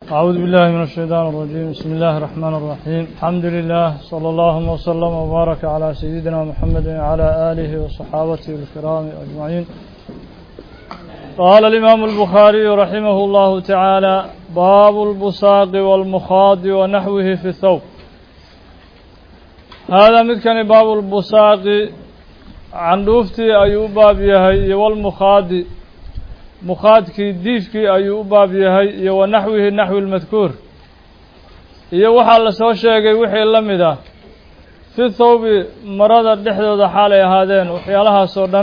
أعوذ بالله من الشيطان الرجيم. بسم الله الرحمن الرحيم. الحمد لله صلى الله وسلم وبارك على سيدنا محمد وعلى آله وصحابته الكرام أجمعين. قال الإمام البخاري رحمه الله تعالى: باب البصاق والمخاض ونحوه في الثوب. هذا مثل باب البصاق عن دوفتي أيوب باب يهي والمخاض مخاadkii diifkii ayuu u baab yahay iyo wa naxwihi naxwi اlmadkuur iyo waxaa la soo sheegay wixii la mid ah fi thawbi marada dhexdooda xaalay ahaadeen waxyaalahaasoo dhan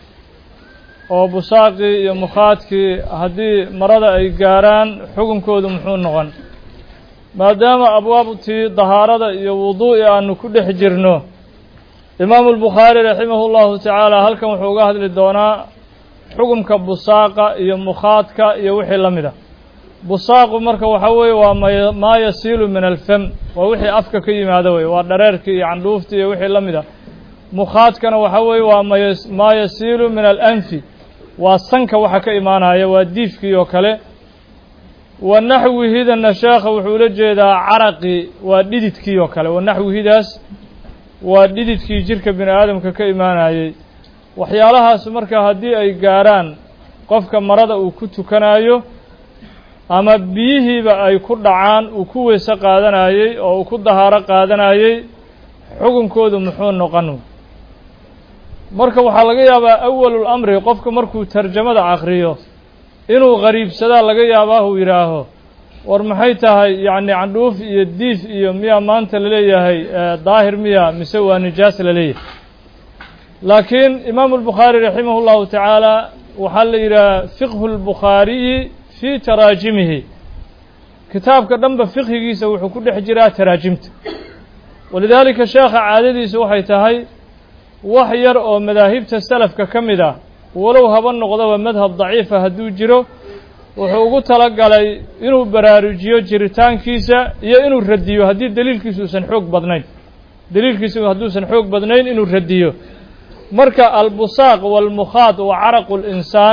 oo busaaqii iyo mukhaadkii haddii marada ay gaaraan xukunkoodu muxuu noqon maadaama abwaabtii dahaarada iyo wuduu'i aanu ku dhex jirno. imaamu albukhaari raximahu llahu tacaala halkan wuxuu uga hadli doonaa xukumka busaaqa iyo mukhaadka iyo wixii la mid a. busaaqu marka waxaa weeye waa maa yasiilu min alfam, waa wixii afka ka yimaado wey, waa dhareerkii iyo candhuuftii iyo wixii la mid a. mukhaadkana waxaa weeye waa maa yasiilu min alanfi, waa sanka waxa ka imaanaya, waa diifkii oo kale. wa naxwihidana sheekha wuxuu ula jeedaa caraqii, waa dhididkii oo kale. wa naxwihidaas waa dhididkii jirka bini aadamka ka imaanayey. waxyaalahaas marka haddii ay gaaraan qofka marada uu ku tukanayo ama biyihiiba ay ku dhacaan uu ku weyse qaadanayey oo uu ku dahaaro qaadanayey, xukunkoodu muxuu noqon? marka waxaa laga yaabaa awalul amri qofka markuu tarjamada akhriyo inuu qariibsadaa laga yaabaa uu yidhaaho war maxay tahay yacni candhuuf iyo diif iyo miyaa maanta laleeyahay daahir miya mise waa nijaas laleeyahay. laakiin imaamu albukhaari raximah llahu tacaala waxaa la yidhaha fiqhu lbukhaariyi fii taraajimihi, kitaabka dhanba fiqhigiisa wuxuu ku dhex jiraa taraajimta. walidaalika sheekha caadadiisa waxay tahay wax yar oo madaahibta salafka ka mid ah walow haba noqdaba madhab daciifa hadduu jiro, wuxuu ugu talagalay inuu baraarujiyo jiritaankiisa iyo inuu radiyo haddii daliilkiisu uusan xoog badnayn, daliilkiisu hadduusan xoog badnayn inuu radiyo. marka albusaaq walmukhaad wa caraqu linsaan,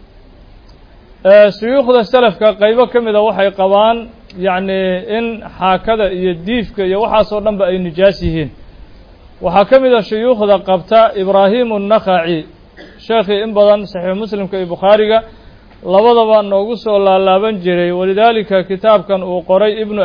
suyuukhda salafka qaybo ka mida waxay qabaan yacni in xaakada iyo diifka iyo waxaasoo dhanba ay nijaas yihiin. waxaa ka mid a shuyuukhda qabta ibraahimu الnakhaci, sheekhii in badan saxiix muslimka iyo bukhaariga labadaba noogu soo laalaaban jiray. walidaalika kitaabkan uu qoray ibnu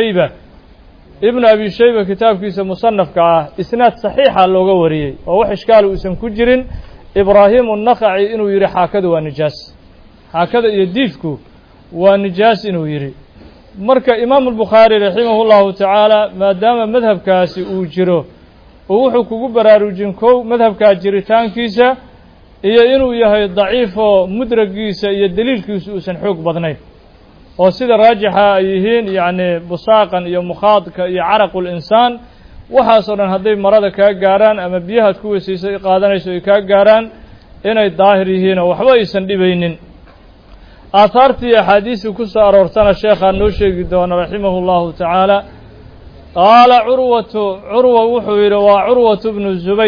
abi shayba kitaabkiisa musanafka ah isnaad saxiixa looga wariyey oo wax ishkaal uusan ku jirin ibraahimu الnakhaci inuu yidhi xaakadu waa nijaas, xaakada iyo diifku waa nijaas inuu yidhi. marka imaamu albukhaari raximahu llahu tacaala maadaama madhabkaasi uu jiro oo wuxuu kugu baraarujin kow madhabkaa jiritaankiisa iyo inuu yahay daciifoo mudragiisa iyo daliilkiisu uusan xoog badnayn, oo sida raajixa ay yihiin yacni busaaqan iyo mukhaadka iyo caraqu linsaan waxaasoo dhan hadday marada kaa gaaraan ama biyahaad ku weysaysay qaadanayso ay kaa gaaraan inay daahir yihiin oo waxba aysan dhibaynin. aahaartii axaadiistii ku soo aroortana sheekhaa noo sheegi doona raximahu llahu tacaala. qaala curwa wuxuu yidhi waa curwatu bnu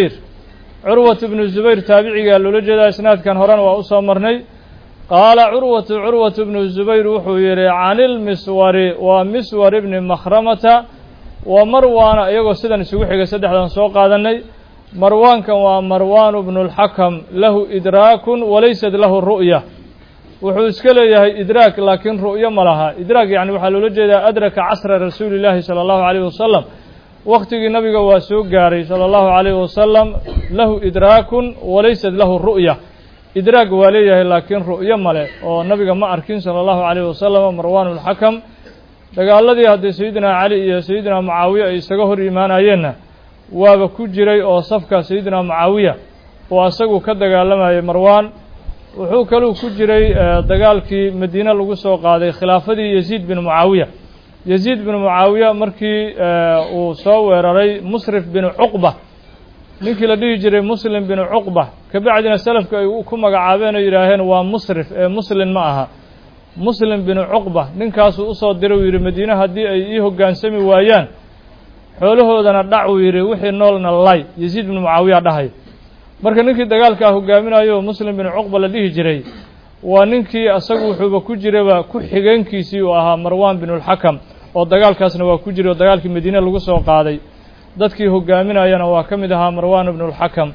zubayr taabicigaa loola jeedaa, isnaadkan horena waa u soo marnay. qaala curwatu bnu zubayr wuxuu yidhi can ilmiswari waa miswar ibni makhramata wa marwaana, iyagoo sidan isugu xigay saddexdan soo qaadanay. marwaankan waa marwaanu bnu اlxakam, lahu idraakun walaysat lahu ru'ya, wuxuu iska leeyahay idraak laakiin ru'yo ma laha. idraak yani waxaa loola jeedaa adraka casra rasuuli llaahi salى اllahu alayh wasalam, waktigii nabiga waa soo gaaray salى اllahu alayh wasalam. lahu idraakun walaysat lahu ru'ya, idraag waa leeyahay laakiin ru'yo male oo nabiga ma arkin salى اllahu alayh wasalam. marwaan اlxakam dagaaladii haddii sayidina cali iyo sayidina mucaawiya ay isaga hor imaanayeenna waaba ku jiray oo safka sayidina mucaawiya oo asagu ka dagaalamayay. marwaan wuxuu kaluu ku jiray dagaalkii madiine lagu soo qaaday khilaafadii yaziid bin mucaawiya markii uu soo weeraray musrif bin cuqba, ninkii la dhihi jiray muslim bin cuqba, kabacdina salafka ay ku magacaabeen oo yidhaaheen waa musrif ee muslin ma aha, muslim bin cuqba. ninkaasuu usoo diray uu yidhi madiine haddii ay ii hoggaansami waayaan xoolahoodana dhac uu yidhi wixii noolna lay. yaziid bin mucaawiya dhahay. marka ninkii dagaalkaa hogaaminayo muslim bin cuqba la dhihi jiray وننكي أسقو حب كجربا كحجنكيسي وها مروان بن الحكم ودجال كاسنا وكجري ودجال في المدينة لجوس وقاضي ذاتكي هجامنا ينا وكمدها مروان بن الحكم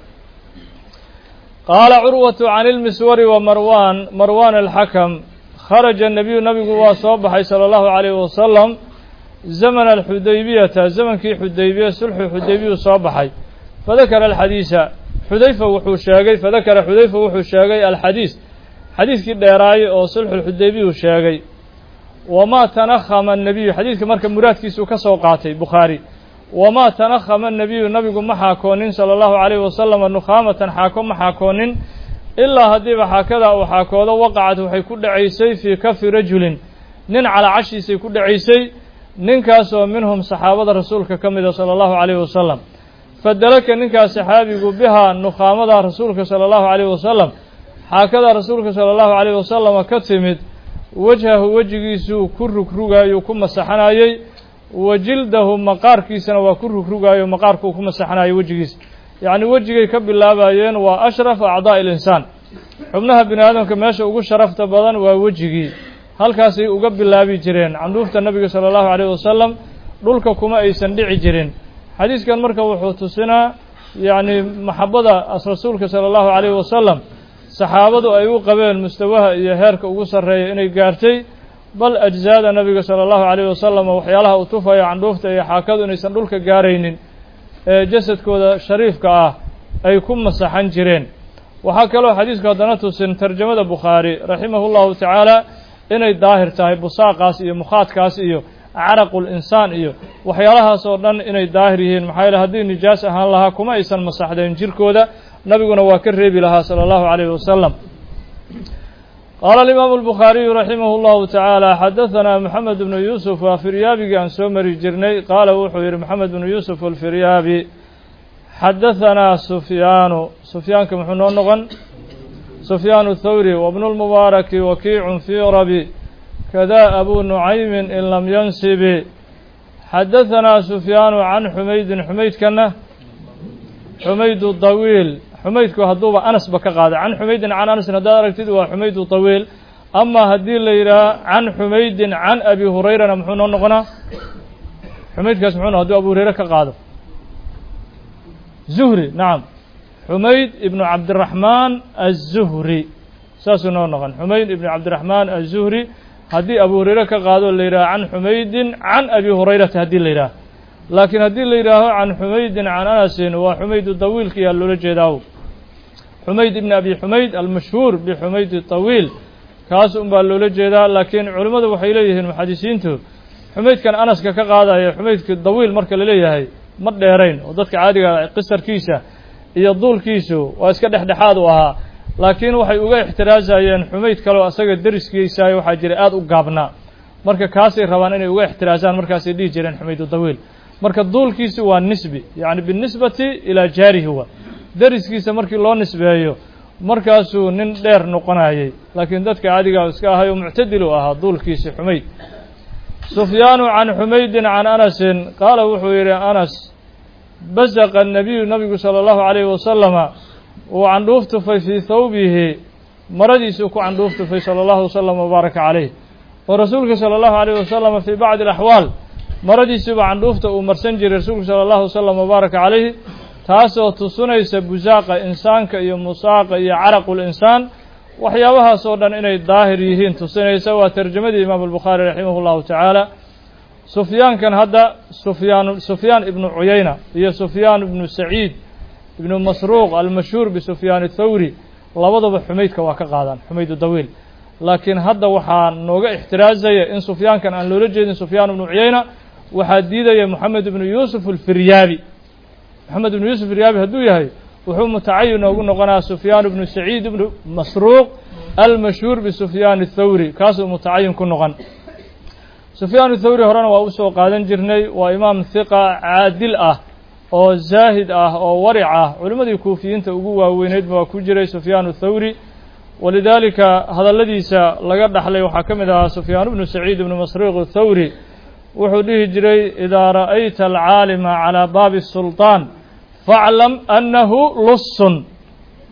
قال عروة عن المسور مروان الحكم خرج النبي وصبح صلى الله عليه وسلم زمن الحديبية زمن كي حديبية صلح الحديبية صباحي فذكر الحديث حذيفة وحوشاقي فذكر حذيفة وحوشاقي الحديث حديث كده راي أو صلح الحديبية وشاقي وما تنخم النبي حديث كمركب مراد كيسو كسوقاتي بخاري وما تنخم النبي محاكونين صلى الله عليه وسلم النخامة حاكم محاكونين إلا هديب حاكذا أو حاكوذا وقعت وحي كل عيسي في كف رجل نن على عشي سي كل عيسي ننكاسوا منهم صحابة رسولك كمدة صلى الله عليه وسلم فدلك ننكاس صحابي بها نخامة رسولك صلى الله عليه وسلم هكذا رسولك صلى الله عليه وسلم كتمد وجهه وجهيسو كرك رغايو كما سحنايي وجلده مقار كيسنا وكرك رغايو مقاركو كما سحنايي وجهيس يعني وجهي كبلابايين واشرف اعضاء الانسان xubnaha bini aadamka meesha ugu sharafta badan waa wajigii halkaas ay uga bilaabi jireen canduufta nabiga sallallahu alayhi wasallam dhulka kuma aysan dhici jirin xadiiskan marka wuxuu tusinaa yani maxabada rasuulka sallallahu alayhi wasallam saxaabadu ay u qabeen mustawaha iyo heerka ugu sareeyo inay gaartay bal ajzaada nabiga sallallahu alayhi wasallam waxyaalaha uu tufayo canduufta iyo xaakadu inaysan dhulka gaaraynin ee jasadkooda shariifka ah ay ku masaxan jireen waxaa kaloo xadiisku haddana tusin tarjamada bukhaari raximahullahu tacaala inay daahir tahay busaaqaas iyo mukhaadkaas iyo caraqul insaan iyo waxyaalahaas oo dhan inay daahir yihiin maxaa yeele haddii nijaas ahaan lahaa kuma aysan masaxdeen jirkooda nabiguna waa ka reebi lahaa sala allahu calayhi wasalam qaala alimaamu albukhaariyu raximah llahu tacaala xadahanaa maxamed bnu yuusuf waa firyaabigii aan soo mari jirnay qaala wuxuu yidhi maxamed bnu yuusuf alfiryaabi حدثنا سفيان كم حنون نغن سفيان الثوري وابن المبارك وكيع في ربي كذا أبو نعيم إن لم ينسب حدثنا سفيان عن حميد كنا حميد الطويل حميد كهدوبة أنس بكقاد عن حميد عن أنس ندارك تدوى حميد الطويل أما هدي الليلة عن حميد عن أبي هريرة محنون نغنا حميد كاسمحون هدو أبو هريرة كقاده زهري نعم حميد ابن عبد الرحمن الزهري ساسنا نغن حميد ابن عبد الرحمن الزهري هدي أبو هريرة كقادوا الليلة عن حميد عن أبي هريرة هدي الليلة لكن هدي الليلة عن حميد عن أنس وحميد الطويل كي اللولجداو حميد ابن أبي حميد المشهور بحميد الطويل كاس باللولجدا لكن علماء وحيليه المحدثين حميد كان أنس كقادا حميد الطويل مركل ليه هي ma dheerayn oo dadka caadiga qisarkiisa iyo duulkiisu waa iska dhexdhexaad u ahaa laakiin waxay uga ixtiraazayeen xumayd kale oo asaga dariskiisa waxa jira aad u gaabnaa marka kaasay rabaan inay uga ixtiraazaan markaas ay dhigi jireen xumayd dawiil marka duulkiisu waa nisbi yani binisbati ila jarihi wa dariskiisa markii loo nisbeeyo markaasuu nin dheer noqonayay laakiin dadka caadiga iska ahayo mu'tadil u ahaa duulkiisa xumayd سفيان عن حميد عن أنس قال وحوير أنس بزق النبي صلى الله عليه وسلم وعن روفت في ثوبه مرضي سوكو عن روفت في صلى الله عليه وسلم وبارك عليه ورسولك صلى الله عليه وسلم في بعض الأحوال مرضي سوكو عن روفت ومرسنجر رسولك صلى الله عليه وسلم وبارك عليه تاسو تصنيس بزاق إنسان كي مساق يعرق الإنسان waxyaabaha soo dhan inay daahir yihiin tusinaysa waa tarjumadii imaam al-Bukhari rahimahullahu ta'ala Sufyaan hadda Sufyaan ibn Uyayna iyo Sufyaan ibn Sa'id ibn Masruq al-mashhur bi Sufyaan ath-Thawri labadaba xumaydka waa ka qaadaan xumayd dawiil laakiin hadda waxaa nooga ixtiraazaya in Sufyaankan aan loola jeedin Sufyaan ibn Uyayna waxa diidaya Muhammad ibn Yusuf al-Firyaabi Muhammad ibn Yusuf al-Firyaabi haduu yahay وهو متعين وقلنا سفيان بن سعيد بن مسروق المشهور بسفيان الثوري كاسو متعين كنغن سفيان الثوري هرانا وأوسو قادن جرني وإمام ثقة عادل أو زاهد أو ورع علماء الكوفيين تقوى وينيد وكجري سفيان الثوري ولذلك هذا الذي لقد حلي وحكم سفيان بن سعيد بن مسروق الثوري وحديه جري إذا رأيت العالم على باب السلطان فاعلم أنه لص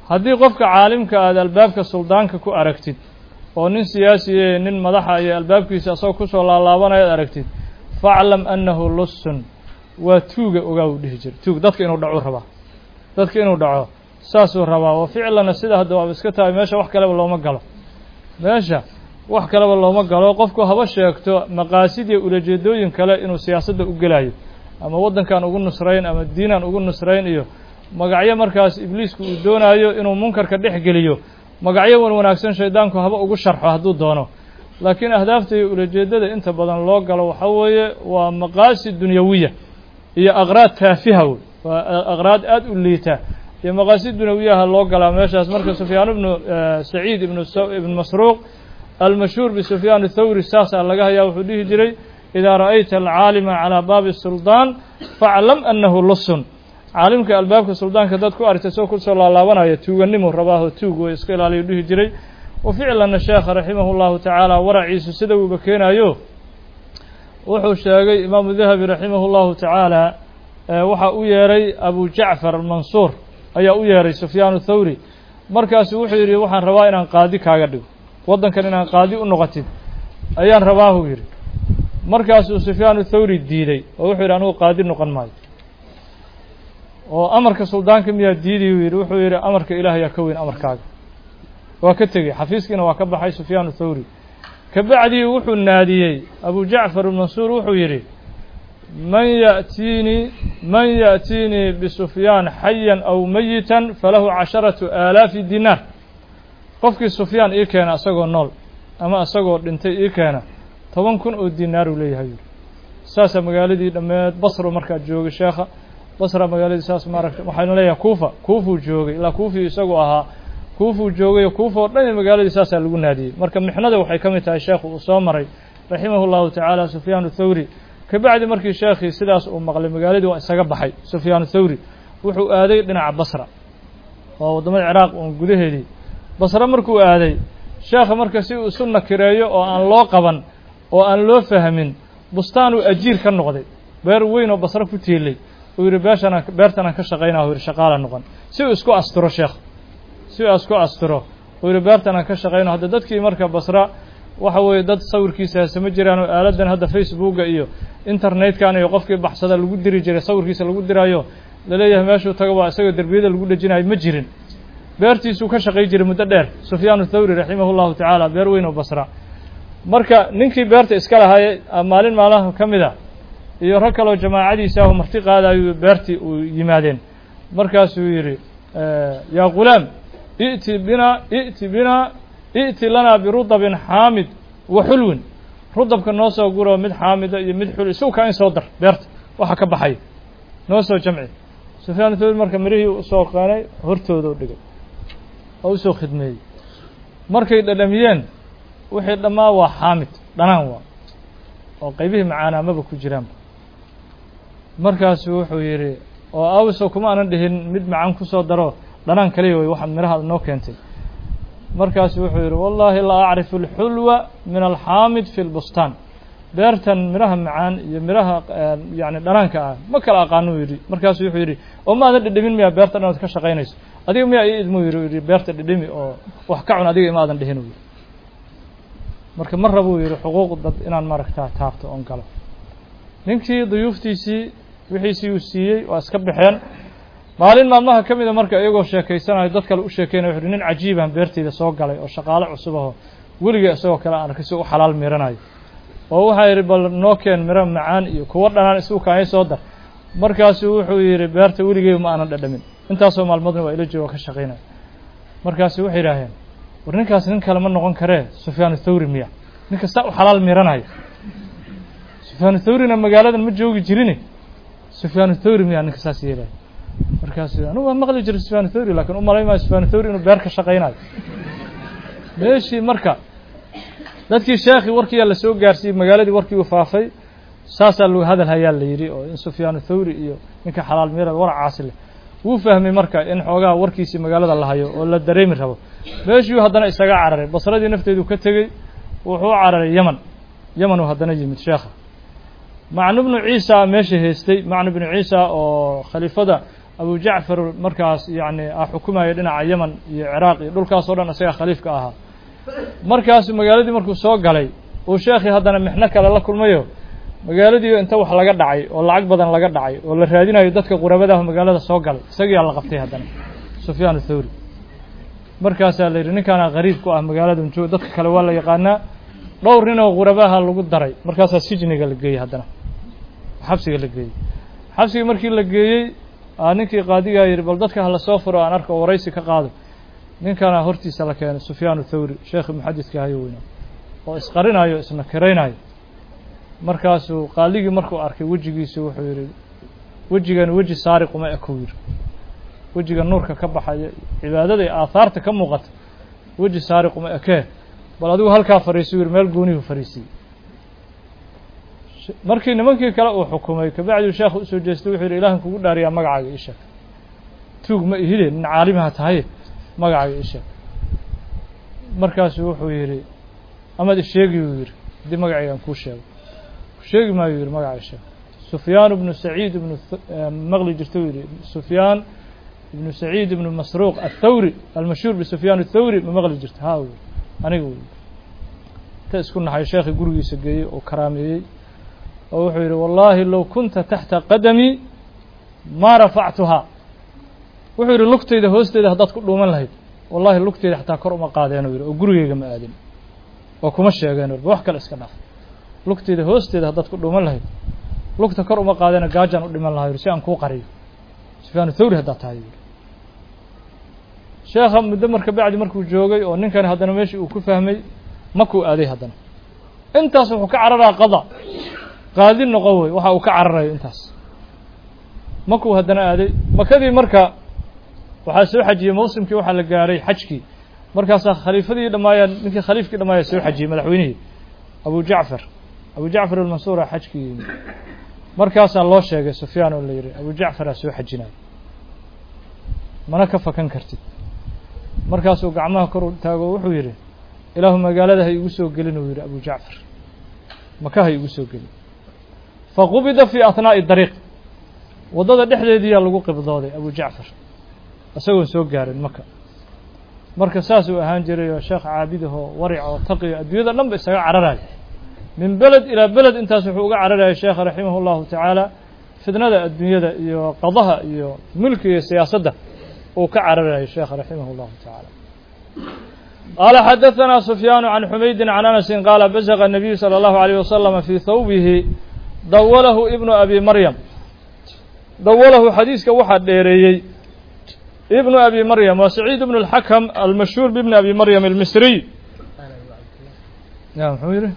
haddii qofka caalimka aad albaabka suldaanka ku aragtid oo nin siyaasiye nin madaxa iyo albaabkiisa asagoo kusoo laalaabanaya ad aragtid faclam annahu lusun waa tuuga ogaa uu dhihi jira tuug dadka inuu dhaco rabaa dadka inuu dhaco saasuu rabaa wa ficlana sida hadda waaba iska tahay meesha wax kaleba looma galo meesha wax kaleba looma galo qofku haba sheegto maqaasid iyo ulajeedooyin kale inuu siyaasadda u gelayo ama waddankan ugu nusrayn ama diinan ugu nusrayn iyo magacyo markaas ibliisku uu doonayo inuu munkarka dhex geliyo magacyo wan wanaagsan shaydaanku haba ugu sharxo hadduu doono laakiin ahdaafta iyo ulajeedada inta badan loo galo waxa weeye waa maqaasid dunyawiya iyo aqraad taafiha wey waa aqraad aad u liita iyo maqaasid dunyawiyaha loo galaa meeshaas marka sufyaan ibnu saciid ibn masruuq almashhuur bisufyaan athawri saasaa laga hayaa wuxuu dhihi jiray idaa ra'ayta alcaalima calaa baabi suldaan faclam annahu lusun caalimka albaabka suldaanka dad ku aragtay soo kusoo laalaabanaya tuuganimu rabaaho tuug way iska ilaaliyo dhihi jiray wa ficlanna sheekha raximahu llahu tacaala waraciisu sida uuba keenayo wuxuu sheegay imaamu dahabi raximahu llahu tacaala waxaa u yeeray abu jacfar almansuur ayaa u yeeray sufyaan athawri markaasu wuxuu yidhi waxaan rabaa inaan qaadi kaaga dhigo waddankan inaan qaadi u noqotid ayaan rabaahu yidhi markaasuu sufyaan athawri diiday oo wuxuu yidhi anugu qaadi noqon maayo oo amarka suldaanka miyaa diiday uu yidhi wuxuu yidhi amarka ilaahay yaa ka weyn amarkaaga waa ka tegey xafiiskiina waa ka baxay sufyaan athawri kabacdii wuxuu naadiyey abu jacfar almansuur wuxuu yidhi man ya'tiinii bisufyaan xayan aw mayitan falahu 10,000 dinaar qofkii sufyaan ii keena isagoo nool ama isagoo dhintay ii keena 10,000 oo dinaar uu leeyahay yidhi saasaa magaaladii dhammeed basro markaa joogay sheekha basra magaaladii saas maaragtay waxaynu leeyahay kuufuu joogay ilaa kuufii isagu ahaa kuufuu joogay kuufa oo dhan magaaladii saasaa lagu naadiyey marka mixnada waxay ka mid tahay sheekhu uu soo maray raximahu llahu tacaala sufyaan athawri kabacdi markii sheekhii sidaas uu maqlay magaaladii waa isaga baxay sufyaan athawri wuxuu aaday dhinaca basra waa waddamada ciraaq uun gudaheedii basra markuu aaday sheekha marka si uu isu nakireeyo oo aan loo qaban oo aan loo fahmin bustaanuu ajiir ka noqday beer weyn oo basra ku tiilay uu yidhi beertanaan ka shaqaynaa uu yidhi shaqaala noqon si uu isku asturo sheekh si uu isku asturo uu yidhi beertanaan ka shaqayno hadda dadkii marka basra waxa weeye dad sawirkiisa hasama jiraan oo aaladan hadda facebooka iyo internetkan iyo qofkii baxsada lagu diri jiray sawirkiisa lagu diraayo laleeyahay meeshuu tago waa isagoo derbiyada lagu dhejinayo ma jirin beertiisuu ka shaqay jiray muddo dheer sufyaan athawri raximahu llahu tacaala beer weyn oo basra marka ninkii beerta iska lahaayey maalin maalmaha ka mid a iyo rag kaloo jamaacadiisa ah marti qaadayo beertii uu yimaadeen markaasuu yidhi yaa ghulaam i'ti lanaa birudabin xaamid wa xulwin rudabka noo soo guro mid xaamida iyo mid xul isugu in soo dar beerta waxa ka baxay noo soo jamci sufyaan athawri marka mirihii usoo qaanay hortooda u dhigay oo usoo khidmeeyey markay dhadhamiyeen wixii dhammaa waa xaamid dhanaan waa oo qaybihii macaanaamaba ku jiraan markaasuu wuxuu yidhi oo awso kuma aanan dhihin mid macaan ku soo daro dhanaan kaliya way waxaad miraha noo keentay markaasuu wuxuu yidhi wallaahi laa acrifu alxulwa min alxaamid fi lbustaan beertan miraha macaan iyo miraha yani dhanaanka ah ma kala aqaano yidhi markaasuu wuxuu yidhi oo maadan dhidhimin miyaa beerta dhanaad ka shaqaynayso adiga miyaa ii idmu yidhi beerta dhidhimi oo wax ka cun adiga ima aadan dhihin yidhi marka mar rabuu yidhi xuquuq dad inaan maaragtaa taabto oon galo ninkii duyuuftiisii wixiisii uu siiyey waa iska baxeen maalin maalmaha ka mida marka iyagoo sheekaysanayo dad kale u sheekeynaya wuxuu nin cajiiban beerteyda soo galay oo shaqaale cusub aho weligii isagoo kale aan arkay si u xalaal miiranayo oo waxaa yidhi bal noo keen miro macaan iyo kuwo dhanaan isugu kaanay soo dar markaasuu wuxuu yidhi beerta weligey ma aanan dhadhamin intaasoo maalmoodna waa ila joogo ka shaqaynaya markaasu waxay yidhaaheen war ninkaas nin kale ma noqon karee sufyaan athawri miya nin kasta u xalaal miiranayo sufyaan athawrina magaaladan ma joogi jirin sufyaan athawri miya ninka saas yeelaya markaasuu anigu waa maqli jiray sufyaan athawri laakiin u malayn maayo sufyaan athawri inuu beer ka shaqaynayo meeshii marka dadkii sheekhii warkiiyaa la soo gaarsiiyey magaaladii warkii uu faafay saasaa loo hadal hayaa la yidhi oo in sufyaan athawri iyo ninka xalaal miirada waracaasi leh wuu fahmay marka in xoogaa warkiisii magaalada la hayo oo la dareemi rabo meeshii haddana isaga cararay basradii nafteedu ka tegey wuxuu cararay yaman uu haddana yimid sheekha macnu bnu ciisa meesha haystay macnu bnu ciisa oo khaliifada أبو جعفر مركز يعني حكومة يدنا على اليمن العراق دول صورنا سيا خليفة أها مركز مجالدي مركز سوق علي وشيخي هذا محنك على الله كل ما يو مجالدي أنت وحلا قد عي ولا عقبضا لا قد عي ولا رادينا يدتك قرابته مجالده سوق علي سجي على قفتي هذا سفيان الثوري مركز اللي كان غريب كوا مجالده من شو دتك كلا ولا يقانا دورنا وغرباها لو دري مركز السجن قال لك هذا حبسي قال لك حبسي مركي لقي ninkii qaadiga yiri bal dadka hala soo furo aan arko waraysi ka qaado ninkana hortiisa la keenay Sufyaan Thawri sheekh muhaddithka ahay weeyna oo isqarinayo isna kareenayo markaasuu qaaligii markuu arkay wajigiisa wuxuu yiri wajigan waji saariq uma ekowir wajiga nuurka ka baxay cibaadada ee aasaarta ka muuqata waji saariq uma ekee bal adigu halka fariisiyo meel gooniyo fariisiyo markii nimankii kale uu xukumay ka bacdi sheekhu u soo jeestay wuxuu ilaahan kugu dhaariyaa magacaaga isha tuug ma ihilin in caalimaha tahay magacaaga isha markaas wuxuu yiri ama sheegi uu yiri dib magacaaga ku sheegi ma yiri magacaaga isha Sufyaan ibn Sa'id ibn Maghli jirtooyri Sufyaan ibn Sa'id ibn Masruq al-Thawri al-mashhur bi Sufyaan al-Thawri Maghli jirta haa anigu taasku nahay sheekhi gurigiisa geeyay oo karaameeyay وحير والله لو كنت تحت قدمي ما رفعتها وحير لقتي ده هوستي ده هدات كل من لهيد والله لقتي ده حتى كرم قاعدين وجريه جم آدم وكمش يجانور بوحك الإسكناف لقتي ده هوستي ده هدات كل من لهيد لقت كرم قاعدين جاجن قد من لهيد شيء أنكو قريب سفيان الثوري هدات هاي شيخ مدمر كبعد مركو جوجي ونن كان هذا ماشي وكفهمي ماكو آدي هذا أنت سوف كعرر قضاء قاضي النقوي وحا وكعرر انتاس ماكو هدنا ادي مكدي marka waxa soo xajiye mowsimkii waxa la gaaray xajkii markaas khaliifadii dhamaayeen ninkii khaliifkii dhamaayay soo xajiye madaxweynaha Abu Ja'far al-Mansur xajkii markaas loo sheegay Sufyaan oo la yiri Abu Ja'far soo xajinay mana ka fakan kartid markaas uu gacmaha kor u taago wuxuu yiri ilaahu magaalada hay igu soo gelin uu yiri Abu Ja'far maka hay igu soo gelin فقبض في أثناء الطريق وضد دحديديا لو قبضوده أبو جعفر أسوي سوق جار مكة مركز ساسو أهان جري شيخ عابده ورع وتقي أديده لم بيسا عرراي من بلد إلى بلد انت سحوق عرراي الشيخ رحمه الله تعالى فدنا الدنيا قضاها ملك سياسته وكعرراي الشيخ رحمه الله تعالى قال حدثنا سفيان عن حميد عن أنس قال بزغ النبي صلى الله عليه وسلم في ثوبه دوله ابن أبي مريم دوله حديث كوحد ديريي ابن أبي مريم وسعيد بن الحكم المشهور بابن أبي مريم المصري نعم حميره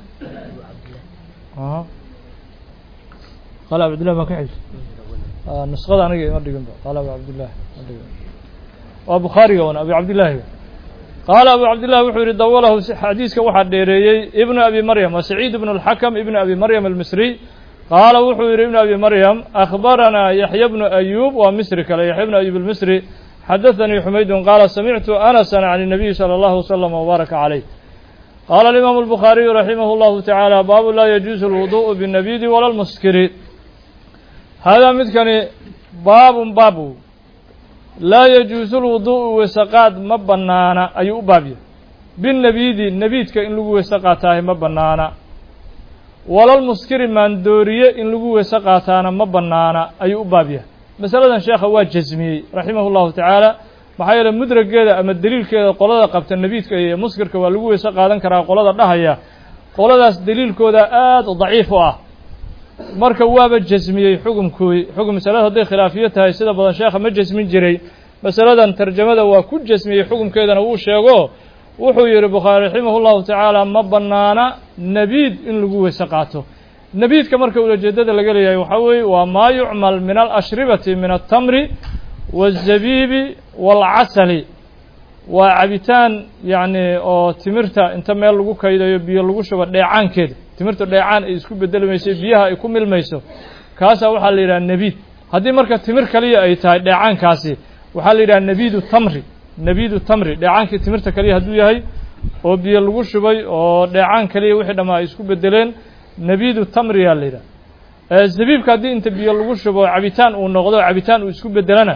قال عبد الله ما كحل نسخة أنا قال أبو عبد الله وأبو خاري وأبي عبد الله قال أبو عبد الله وحير دوله حديث كوحد ديريي ابن أبي مريم وسعيد بن الحكم ابن أبي مريم المصري قال وحير ابن أبي مريم أخبرنا يحيى بن أيوب ومصري كلا يحيى بن أيوب المصري حدثني حميد قال سمعت أنسا عن النبي صلى الله عليه وسلم وبارك عليه قال الإمام البخاري رحمه الله تعالى باب لا يجوز الوضوء بالنبيذ ولا المسكر هذا مثل باب لا يجوز الوضوء وسقاد مبنانا أي بابي بالنبيذ النبيذ كإن لغو وسقاتاه مبنانا ولا المسكر من دوريه إن لغو وسقاتانا مبنانا أي بابي مثلا شيخ هو جزمي رحمه الله تعالى maxaa mudrak geeda ama daliilkeeda qolada qabta nabiidka iyo muskarka waa lagu weesa qaadan karaa qolada dhahaya qoladaas daliilkooda aad u daciif u ah marka waaba jasmiyay xukum masalada haday khilaafiyo tahay sida badan sheekha ma jasmin jiray masaladan tarjumada waa ku jasmiyay xukumkeedana uu sheego wuxuu yiri Bukhari rahimahullahu ta'ala ma banaana nabiid in lagu weesa qaato nabiidka marka ujeedada laga leeyahay waxa weeye waa ma yu'mal min al-ashribati min at-tamri والزبيب والعسل وعبيتان يعني او تمرتا انت مeel lagu kaydayo biyo lagu shuba dheecaankeeda timirta dheecaan ay isku bedelmayso biyaha ay ku milmayso kaasa waxa la yiraahdaa nabiid hadii marka timir kaliya ay tahay dheecaankaasi waxa la yiraahdaa nabiidu tamri dheecaankii timirta kaliya haduu yahay oo biyo lagu shubay oo dheecaan kaliya wixii dhamaa ay isku bedeleen nabiidu tamri yaa la yiraahdaa zabiibka hadii inta biyo lagu shubo cabitaan uu noqdo cabitaan uu isku bedelana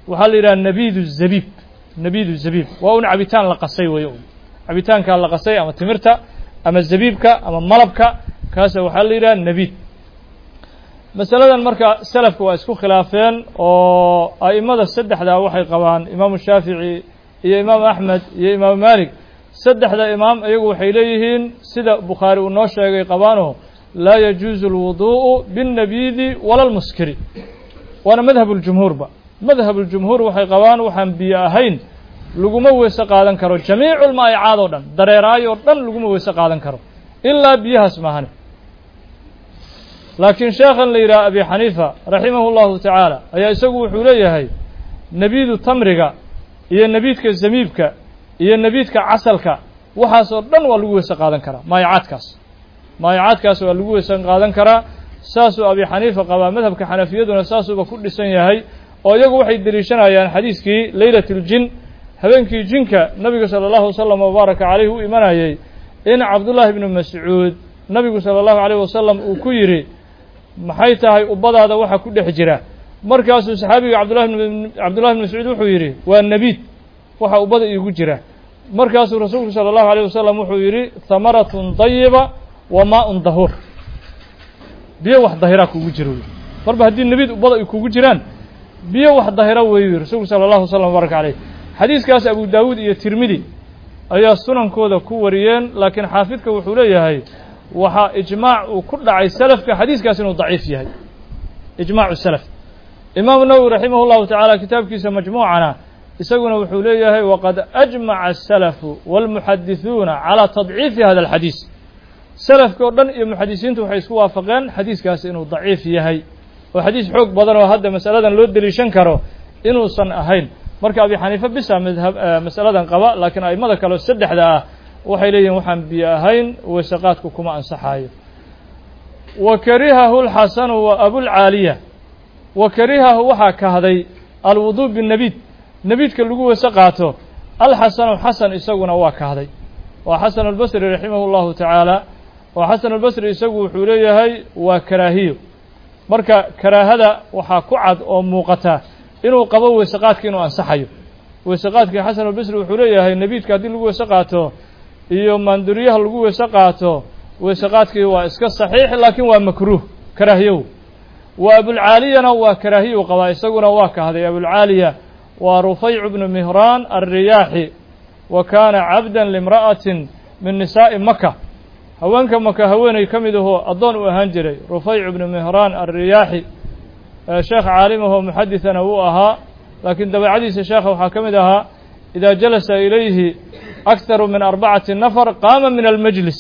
waxaa la yidhaha nabiidu zabiib, nabiidu zabiib waa un cabitaan la qasay weeye cabitaankaa la qasay ama timirta ama zabiibka ama malabka kaasa waxaa la yidhaha nabiid. masaladan marka salafka waa isku khilaafeen oo a'immada saddexdaa waxay qabaan imaamu shaafici iyo imaamu axmed iyo imaamu maalik saddexda imaam iyagu waxay leeyihiin sida bukhaari uu noo sheegay qabaano laa yajuuzu alwuduu'u biاnnabiidi wala lmuskiri, waana madhab اljumhuurba. madhab اljumhuur waxay qabaan waxaan biyo ahayn laguma weyse qaadan karo, jamiicu lmaa'icaad oo dhan dareeraayoo dhan laguma weyse qaadan karo ilaa biyahaas maahane. laakiin sheekhan la yidhaha abi xaniifa raximahu llahu tacaala ayaa isagu wuxuu leeyahay nebiidu tamriga iyo nebiidka zamiibka iyo nebiidka casalka waxaas oo dhan waa lagu weyse qaadan karaa, maayacaadkaas waa lagu weyse qaadan karaa. saasuu abi xaniifa qabaa, madhabka xanafiyaduna saasuuba ku dhisan yahay oo iyagu waxay deliishanayaan xadiiskii leylat اljin, habeenkii jinka nabiga salى اllahu wasalam wabaaraka calayh u imanayay in cabdullaahi bnu mascuud nabigu salى اllahu alayh wasalam uu ku yidhi maxay tahay ubadaada waxa ku dhex jira, markaasuu saxaabiga cabdullahi bn mascuud wuxuu yidhi waa nebiid waxa ubada iigu jira. markaasuu rasuulku salى اllahu alayh wasalam wuxuu yidhi hamaratun dayiba wa maaun dahuur, biyo wax dahiraa kugu jiro marba haddii nebiid ubada ay kugu jiraan biyo wax dahira weeyu rasuulku salى اllahu wasalam wabaraka calayh. xadiiskaas abu daawuud iyo tirmidi ayaa sunankooda ku wariyeen, laakiin xaafidka wuxuu leeyahay waxaa ijmaac uu ku dhacay salafka xadiiskaas inuu daciif yahay, ijmaacu salaf. imaamu nawowi raximah llahu tacaala kitaabkiisa majmuucana isaguna wuxuu leeyahay waqad ajmaca asalafu wاlmuxadithuuna calaa tadciifi hada alxadiis. salafka oo dhan iyo muxadisiintu waxay isku waafaqeen xadiiskaas inuu daciif yahay oo xadiis xoog badan oo hadda masaladan loo deliishan karo inuusan ahayn. marka abi xaniifa bisa masaladan qaba, laakiin a'immada kaleo saddexda ah waxay leeyihin waxaan biyo ahayn weysaqaadku kuma ansaxaayo. wa karihahu alxasanu wa abulcaaliya, wa karihahu waxaa kahday alwuduu binebiid, nebiidka lagu weyse qaato. alxasanu xasan isaguna waa kahday, waa xasan albasri raximah llahu tacaala. oo xasan albasri isagu wuxuu leeyahay waa karaahiyo. marka karaahada waxaa ku cad oo muuqata inuu qabo weysaqaadka inuu ansaxayo. weysaqaadkii xasan albasri wuxuu leeyahay nebiidka haddii lagu weyse qaato iyo maanduriyaha lagu weyse qaato weysaqaadkii waa iska saxiix, laakiin waa makruuh, karaahiyow. wa abulcaaliyana waa karaahiyu qabaa, isaguna waa kahday. abulcaaliya waa rufayc bnu mihraan alriyaaxi wa kaana cabdan limra'atin min nisaa'i maka, haweenka maka haweenay ka mid ahoo addoon u ahaan jiray. rufayc bnu mihraan alriyaaxi sheekh caalimahoo muxadithana wuu ahaa, laakiin dabeecadiisa sheekha waxaa ka mid ahaa idaa jalasa ilayhi akharu min 4 nafar qaama min almajlis.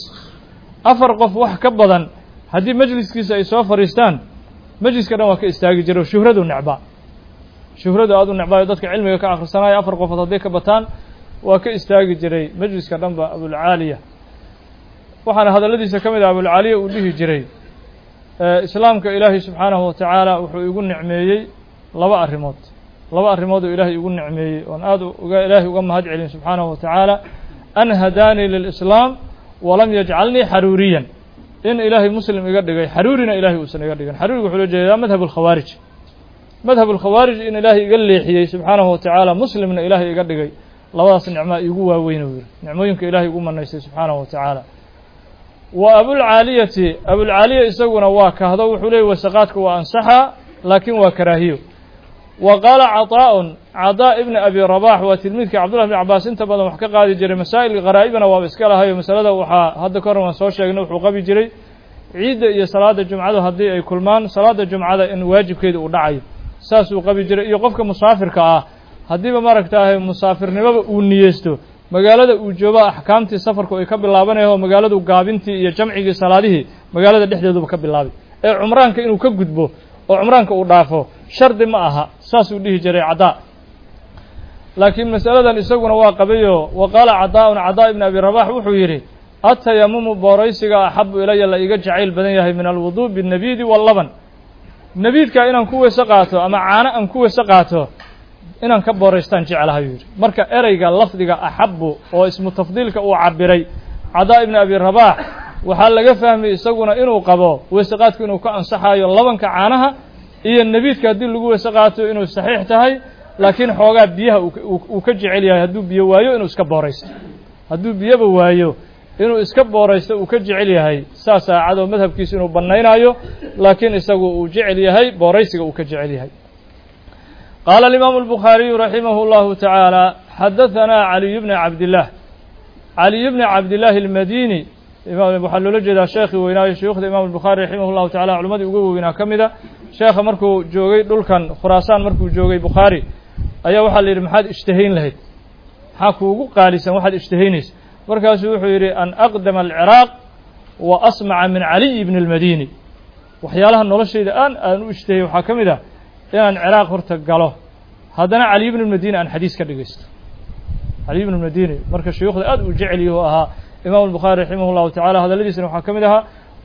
4 qof wax ka badan haddii majliskiisa ay soo fadhiistaan majliska dhan waa ka istaagi jiro. shuhradu necbaa, shuhradu aad u necbaayo dadka cilmiga ka akhrisanaya 4 qofood hadday ka bataan waa ka istaagi jiray majliska dhan ba abulcaaliya. waxaana hadalladiisa ka mid ah abulcaaliya uu dhihi jiray islaamka ilaahay subxaanahu watacaala wuxuu igu nicmeeyey laba arrimood oo ilaahay igu nicmeeyey oon aad ilaahay uga mahad celin subxaanahu watacaala. an hadaanii lilislaam walam yajcalnii xaruuriyan, in ilaahay muslim iga dhigay, xaruurina ilaahay uusan iga dhigin. xaruuriga wuxuu la jeedaa madhab alkhawaarij, madhab alkhawaarij in ilaahay iga leexiyey subxaanahu watacaala, muslimna ilaahay iga dhigay. labadaas nicmaa iigu waaweyn uu yidhi, nicmooyinka ilaahay igu manaystay subxaanahu watacaala. wa abulcaaliyati, abulcaaliya isaguna waa kahdo, wuxuu leeyay weysaqaadka waa ansaxa laakiin waa karaahiyo. wa qaala caطaa'un, cadaa ibna abi rabax waa tilmiidka cabdullahi bn cabaas inta badan wax ka qaadi jiray, masaa'il garaa'ibana waaba iska lahayo. masalada waxaa hadda ka hor waan soo sheegnay, wuxuu qabi jiray ciidda iyo salaada jumcadu haddii ay kulmaan salaada jumcada in waajibkeeda uu dhacayo, saasuu qabi jiray. iyo qofka musaafirka ah haddiiba maaragtaahay musaafirnimaba uu niyeysto magaalada uu joogo axkaamtii safarku ay ka bilaabanayo magaaladu gaabintii iyo jamcigii salaadihii magaalada dhexdeeduba ka bilaabay, ee cumraanka inuu ka gudbo oo cumraanka uu dhaafo shardi ma aha, saasuu dhihi jiray cadaa. laakiin masaladan isaguna waa qabayo. wa qaala cadaa'un, cadaa ibn abi rabax wuxuu yidhi atayamumu booraysiga axabu ilaya la iga jacayl badan yahay min alwuduu binebiidi wallaban. nebiidka inaan ku weyse qaato ama caano aan ku weyse qaato inaan ka booraystaan jecelahay yidhi. marka ereyga lafdiga axabu oo ismu tafdiilka uu cabiray cadaa ibn abi rabax waxaa laga fahmay isaguna inuu qabo weyse qaadku inuu ka ansaxayo labanka caanaha iyo nebiidka haddii lagu weyse qaato inuu saxiix tahay, laakiin xoogaa biyaha uu ka jecel yahay hadduu biyo waayo inuu iska booraysto hadduu biyoba waayo inuu iska booraysto uu ka jecel yahay saasaa cadoo madhabkiisu inuu bannaynaayo laakiin isagu uu jecel yahay booraysiga uu ka jecel yahay qaala alimaamu albukhaariyu raximahu llahu tacaala xadahanaa caliy bni cabdillaah caliy bni cabdillaahi almadini waxaa loola jeedaa sheekhii weynaayo shuyuukhda imam albukhaari raximah llahu tacala culimadii uga weynaa ka mida sheekha markuu joogay dhulkan khuraasaan markuu joogay bukhaari ayaa waxaa la yidhi maxaad ishtahayn lahayd maxaa kuugu qaalisan waxaad ishtahaynaysa markaasuu wuxuu yidhi an aqdama alciraaq wa asmaca min caliy bni almadini waxyaalaha noloshayda aan u ishtahayy waxaa ka mid ah inaan ciraaq horta galo haddana caliy bni almadini aan xadiis ka dhegaysto caliy bni almadini marka shuyuukhda aad uu jecel yahu ahaa imam albukhaari raximah llahu tacala hadalladiisana waxaa ka mid ahaa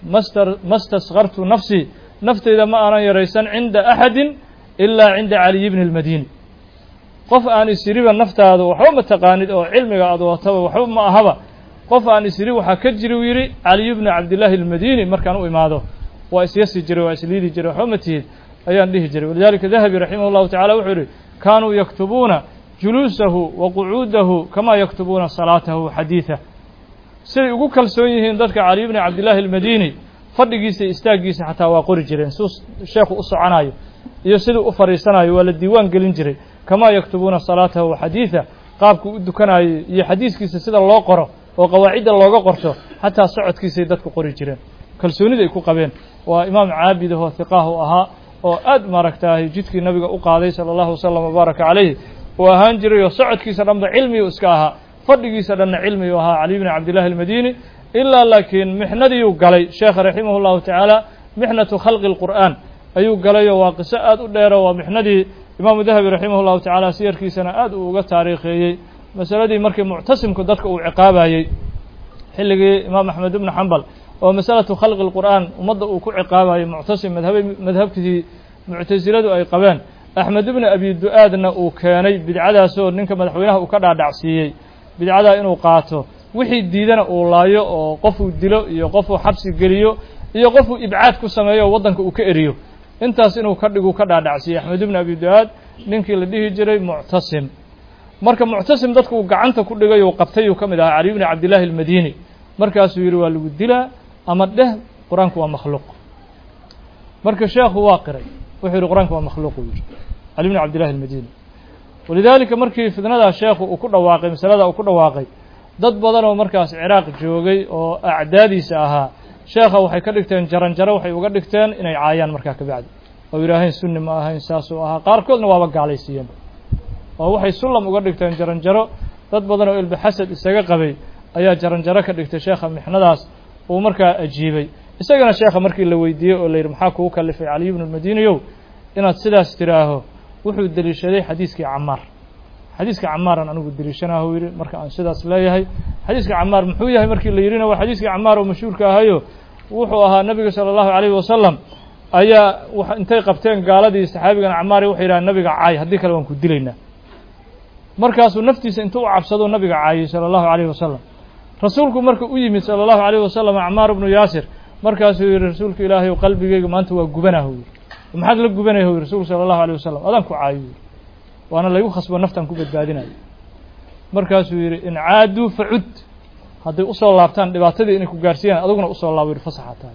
ma staskartu nafsii nafteyda ma aanan yaraysan cinda axadin ilaa cinda caliy bni almadini qof aan isiriba naftaada waxba ma taqaanid oo cilmiga aad wataba waxba ma ahaba qof aan isiri waxaa ka jiri u yidhi caliy bni cabdillaahi almadini markaan u imaado waa isyasi jiray waa isliidi jiray waxba ma tihid ayaan dhihi jiray walidalika dahabi raximah llahu tacala wuxuu yihi kaanuu yaktubuuna juluusahu wa qucuudahu kamaa yaktubuuna salaatahu xadiidah siday ugu kalsoon yihiin dadka caliy bni cabdillaahi almadini fadhigiisa iyo istaaggiisa xataa waa qori jireen suu sheekhu u soconayo iyo siduu u fadhiisanayo waa la diiwaan gelin jiray kamaa yaktubuuna salaatahu xadiida qaabku u dukanayo iyo xadiiskiisa sida loo qoro oo qawaacidda looga qorto xataa socodkiisay dadku qori jireen kalsoonida ay ku qabeen waa imaam caabid ahoo hiqaah u ahaa oo aad maaragtaahay jidkii nabiga u qaaday sala allahu wasalam wabaaraka calayhi uu ahaan jiray oo socodkiisa dhanba cilmiyu iska ahaa fadhigiisa dhanna cilmiyu ahaa caliy bni cabdillahi almadini ilaa laakiin mixnadiiyuu galay sheekha raximah llahu tacaala mixnatu khalqi lqur'aan ayuu galayoo waa qiso aad u dheero waa mixnadii imaamu dahabi raximah llahu tacaala siyarkiisana aad uu uga taariikheeyey masaladii markii muctasimku dadka uu ciqaabayey xilligii imaam axmed ibnu xambal oo masalatu khalqi lqur'aan ummadda uu ku ciqaabayay muctasim madhabkii muctasiladu ay qabeen axmed ibnu abi du-aadna uu keenay bidcadaasoo ninka madaxweynaha uu ka dhaadhacsiiyey bidcadaa inuu qaato wixii diidana uu laayo oo qofuu dilo iyo qofuu xabsi geliyo iyo qofuu ibcaad ku sameeyo oo waddanka uu ka eriyo intaas inuu ka dhigu ka dhaadhacsiiyey axmed ibnu abi du-aad ninkii la dhihi jiray muctasim marka muctasim dadku uu gacanta ku dhigay uu qabtay uu ka mid ahaa caliy bni cabdillaahi almadini markaasuu yidhi waa lagu dilaa ama dheh qur-aanku waa makhluuq marka sheekhu waa qiray wuxuu yidhi qur-aanku waa makhluuq uu yidhi caliy bni cabdillahi almadini walidaalika markii fidnadaa sheekhu uu ku dhawaaqay masalada uu ku dhawaaqay dad badan oo markaas ciraaq joogay oo acdaadiisa ahaa sheekha waxay ka dhigteen jaranjaro waxay uga dhigteen inay caayaan markaa kabacdi oo yidhaaheen sunni ma ahayn saasuu ahaa qaarkoodna waaba gaalaysiiyeen oo waxay sullam uga dhigteen jaranjaro dad badan oo ilbixasad isaga qabay ayaa jaranjaro ka dhigtay sheekha mixnadaas uu markaa ajiibay isagana sheekha markii la weydiiyey oo la yidhi maxaa kugu kalifay caliy bnu almadiniyow inaad sidaas tiraaho wuxuu deliishaday xadiiskii camaar xadiiska camaaran anigu deliishanahu yidhi marka aan sidaas leeyahay xadiiska camaar muxuu yahay markii la yidhina waa xadiiskii camaar oo mashhuurka ahayo wuxuu ahaa nabiga sala allahu calayhi wasalam ayaa intay qabteen gaaladii saxaabigan camaari waxay yidhahaan nabiga caay haddii kale waan ku dilaynaa markaasuu naftiisa intuu u cabsadoo nabiga caayay sala allahu calayhi wasalam rasuulku marka u yimid sala allahu calayhi wasalam camaar ibnu yaasir markaasuu yidhi rasuulka ilaahay qalbigayga maanta waa gubanahu yidhi maxaad la gubanayah yidhi rasuulku sala allahu alayh wasalam adaan ku caayo yidhi waana laygu khasbo naftaan ku badbaadinayo markaasuu yidhi in caaduu facud hadday usoo laabtaan dhibaatadii inay ku gaarsiiyaan aduguna usoo laabo yidhi fasaxa tahay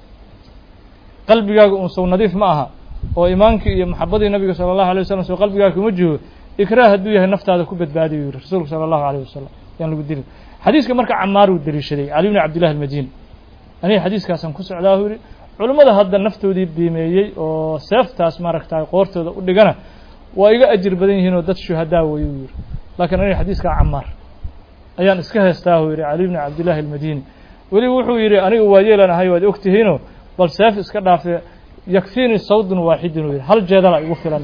qalbigaaga un sow nadiif ma aha oo imaankii iyo maxabadii nabiga sala allahu alay wasalam sow qalbigaaga kuma joogo ikraah hadduu yahay naftaada ku badbaadiyo yidhi rasuulku sala allahu alayh wasalam yaan lagu dilin xadiiska marka camaar uu deliishaday caliy bni cabdillahi almadini aniga xadiiskaasaan ku socdaa yidhi culimmada hadda naftoodii biimeeyey oo seeftaas maaragtay qoortooda u dhigana waa iga ajir badan yihiin oo dad shuhadaa weeye uu yidhi laakiin aniga xadiiskaa camaar ayaan iska heestaa uu yidhi caliy bni cabdillahi almadini weli wuxuu yidhi aniga waa yeelan ahay waad og tihiinoo bal seef iska dhaafe yakfiinii sawdun waaxidin uu yidhi hal jeedala igu filan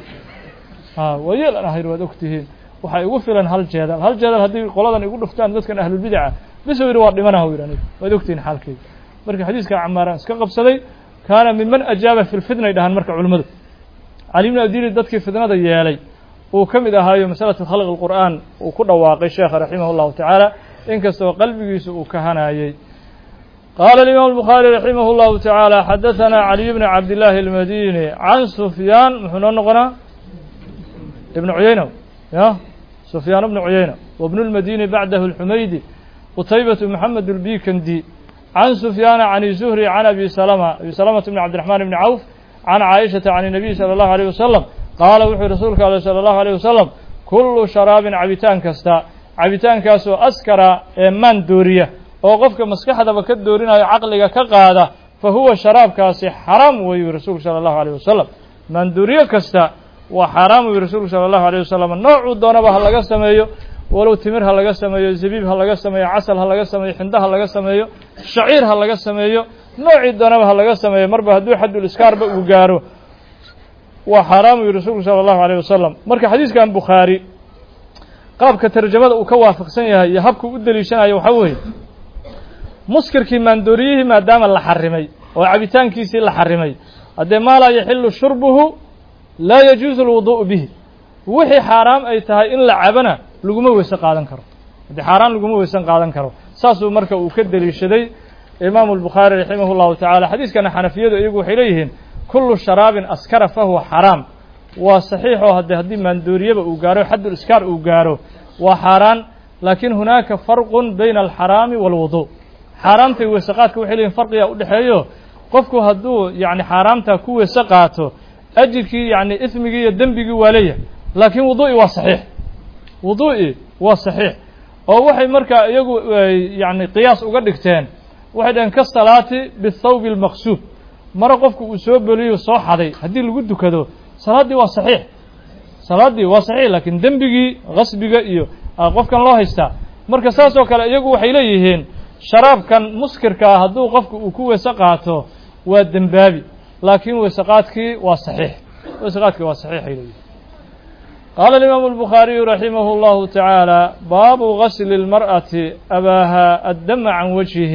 waa yeelan ahay waad og tihiin waxaa igu filan hal jeedal haddii qoladan igu dhuftaan dadkan ahlulbidaca bisuu yidhi waa dhimanaha u yidhi aniga waad og tihiin xaalkeeda marka xadiiska camaaraan iska qabsaday kaana minman ajaaba fi lfitnay dhahaan marka culimmadu caliy bni abdili dadkii fitnada yeelay uu ka mid ahaayo masalatu khalqi lqur'aan uu ku dhawaaqay sheekha raximah llahu tacaala inkastoo qalbigiisa uu kahanayey qaala alimaam albukhaari raximah llahu tacaala xadahanaa caliy bni cabdillaahi almadini can sufyaan muxuu noo noqonaa ابن عيينة يا سفيان بن عيينة وابن المديني بعده الحميدي قتيبة محمد البيكندي عن سفيان عن الزهري عن أبي سلمة بن عبد الرحمن بن عوف عن عائشة عن النبي صلى الله عليه وسلم قال وحي رسولك صلى الله عليه وسلم كل شراب عبتان كستا عبتان كاسو أسكر من دورية وقفك مسكحة بكت دورنا عقلك كقادة فهو شراب كاسي حرام وي رسول صلى الله عليه وسلم من دورية كستا وحرام وي رسول صلى الله عليه وسلم نوع دونه هلغا سميو ولو تمر هلغا سميو زبيب هلغا سميو عسل هلغا سميو حنده هلغا سميو شعير هلغا سميو نوع دونه هلغا سميو مربا هدو حد الاسكار با او غارو وحرام وي رسول صلى الله عليه وسلم marka xadiiskan Bukhari qaabka tarjumada uu ka waafaqsan yahay iyo habka uu daliishanayo waxa weeye muskirkii mandoriyihi maadaama la xarimay oo cabitaankiisii la xarimay hadee ma la yaxillu shurbuhu la yajuuzu alwudu' bihi wixii xaraam ay tahay in la cabana laguma weysan qaadan karo hadii xaraam laguma weysan qaadan karo saasuu marka uu ka daliishaday imaam al-Bukhari rahimahullahu ta'ala xadiiskana xanafiyadu iyagu waxay leeyihiin kullu sharaabin askara fa huwa haram wa saxiix oo hadii mandoriyaba uu gaaro xadul iskar uu gaaro wa haram laakiin hunaaka farqun bayna al-harami wal wudu' حرامتي وسقاتك وحيلين فرقيا ودخايو قفكو هدو يعني حرامتا كو وسقاتو اجلكي يعني اسمي دنبغي واليه لكن وضوئي وصحيح وضوئي وصحيح او waxay marka iyagu yani qiyaas uga dhigteen waxay dhan ka salaati bisawb almaqsub mara qofku uu soo baliyo soo xaday hadii lagu dukado salaadii waa saxiix salaadii waa saxiix laakiin dambigi qasbiga iyo qofkan loo haysta marka saas oo kale iyagu waxay leeyihiin sharaabkan muskirka haduu qofku uu ku weesa qaato waa dambaabi laakiin weesaqaadkii waa saxiix ilayhi قال الإمام البخاري رحمه الله تعالى باب غسل المرأة أباها الدم عن وجهه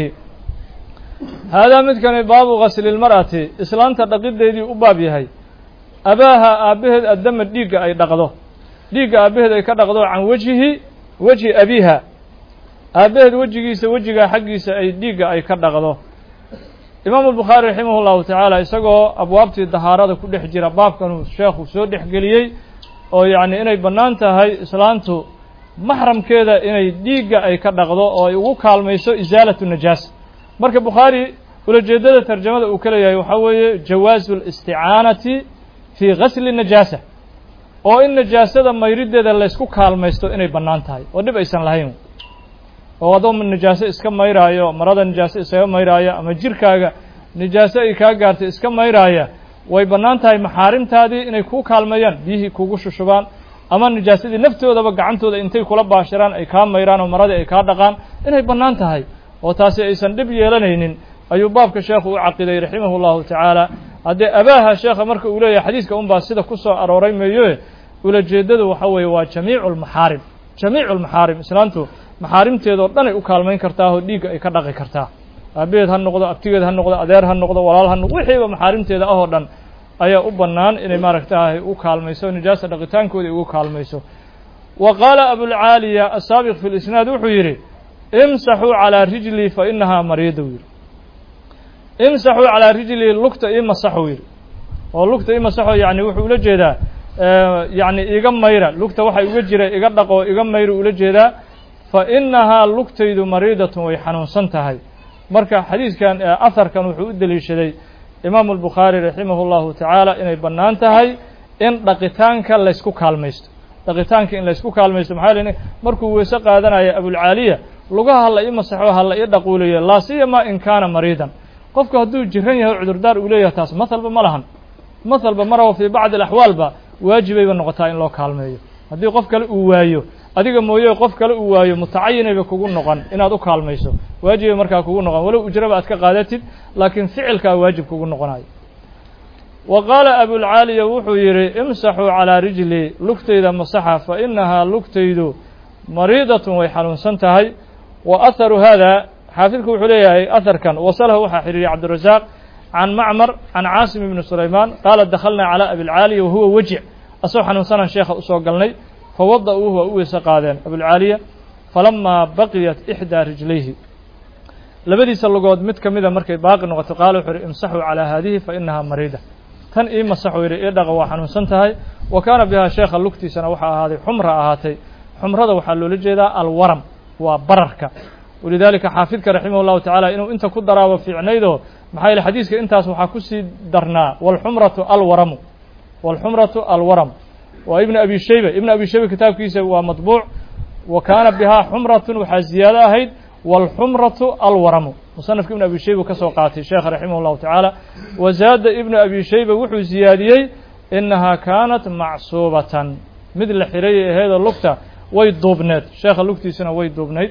هذا مثل باب غسل المرأة إسلام تدقيد دي أبابيهي أباها أبيه الدم ديق أي دقضه ديق أبيه أي كدقضه عن وجه أبيها أبيه وجهه حقيس أي ديق أي كدقضه إمام البخاري رحمه الله تعالى يساقه أبوابتي الدهارة كل حجر باب كانوا الشيخ وسودح قليي oo yaani inay banaan tahay islaantu mahramkeeda inay dhiiga ay ka dhaqdo oo ay ugu kaalmayso izaalatu najaas marka Bukhari wala jeedada tarjumada uu kala yahay waxa weeye jawaazul isti'aanati fi ghasl an-najaasa oo in najaasada mayrideeda la isku kaalmaysto inay banaan tahay oo dib aysan lahayn oo wadom najaasa iska mayraayo marada najaasa iska mayraayo ama jirkaaga najaasa ay ka gaartay iska mayraayo way banaan tahay maxaarimtaadii inay ku kaalmayaan bihi kugu shushubaan ama najaasadii naftoodaba gacantooda intay kula baashiraan ay ka mayraan oo maradii ay ka dhaqaan inay banaan tahay oo taasi aysan dib yeelanaynin ayuu baabka sheekhu u caqiday rahimahullahu ta'ala hadee abaha sheekha marka uu leeyahay xadiiska baa sida ku soo arooray meeyo ula jeedadu waxa weeye waa jamiicul maxaarim islaantu maxaarimteedo dhan ay u kaalmayn kartaa oo dhiiga ay ka dhaqi kartaa abeed han noqdo abtigeed han noqdo adeer han noqdo walaal han noqdo wixiiba maxaarimteeda ah oo dhan ayaa u banaan inay maaragtay u kaalmayso nijaasa dhaqitaankooda ugu kaalmayso وقال أبو العالية السابق في الإسناد وحيري امسحوا على رجلي فإنها مريض امسحوا على رجلي لقطة مسحوا ولقطة مسحوا يعني وحول جدا يعني إيجام ميرا لقطة وحي وجرة إيجام دقو إيجام ميرا وجدا فإنها لقطة مريضة ويحنون سنتهاي marka xadiiskan afarkan wuxuu u daliishaday Imam al-Bukhari rahimahullahu ta'ala inay banaan tahay in dhaqitaanka la isku kaalmaysto in la isku kaalmaysto maxaa leeyahay markuu weesa qaadanayo Abu al-Aliya lugaha la imasaxo hal la dhaqulayo la siyama in kaana mariidan qofku haduu jiran yahay cudurdaar uu leeyahay taas mathalba ma lahan mathalba maraw fi ba'd al-ahwalba waajibay noqotaa in loo kaalmeeyo hadii qof kale uu waayo adiga mooyee qof kale uu waayo mutacayinayba kugu noqon inaad u kaalmayso waajib markaa kugu noqon wala ujraba aad ka qaadatid laakiin ficilka waajib kugu noqonayo وقال أبو العالية وحيري امسحوا على رجلي لكتيدا مسحا فإنها لكتيد مريضة ويحلون سنتهي وأثر هذا حافظك وحليه أثر كان وصله وحيري عبد الرزاق عن معمر عن عاصم بن سليمان قال دخلنا على أبي العالية وهو وجع أصوحا نسانا شيخ أسوقلني فوضأوه وأويس قادين أبو العالية فلما بقيت إحدى رجليه لبدي سلقود متكمدة مركي باقي نغتقال وحر امسحوا على هذه فإنها مريضة كان مسحوا يري دغ waxaan santahay وكان بها شيخ اللكتي سنة وحا هذه حمرة أهاتي حمرة وحا لولجيدا الورم وبرركة ولذلك حافظك رحمه الله تعالى إنه أنت كدرا وفي عنيده محايل حديثك أنت وحا كسي درنا والحمرة الورم وابن أبي شيبة ابن أبي شيبة كتاب كيسة ومطبوع وكان بها حمرة وحا زيادة هيد والحمرة الورم مصنف ابن أبي شيبة كسوقاتي الشيخ رحمه الله تعالى وزاد ابن أبي شيبة وحو زياديي إنها كانت معصوبة مثل حرية هذا اللقطة ويدوبنت شيخ اللقطة سنة ويدوبنت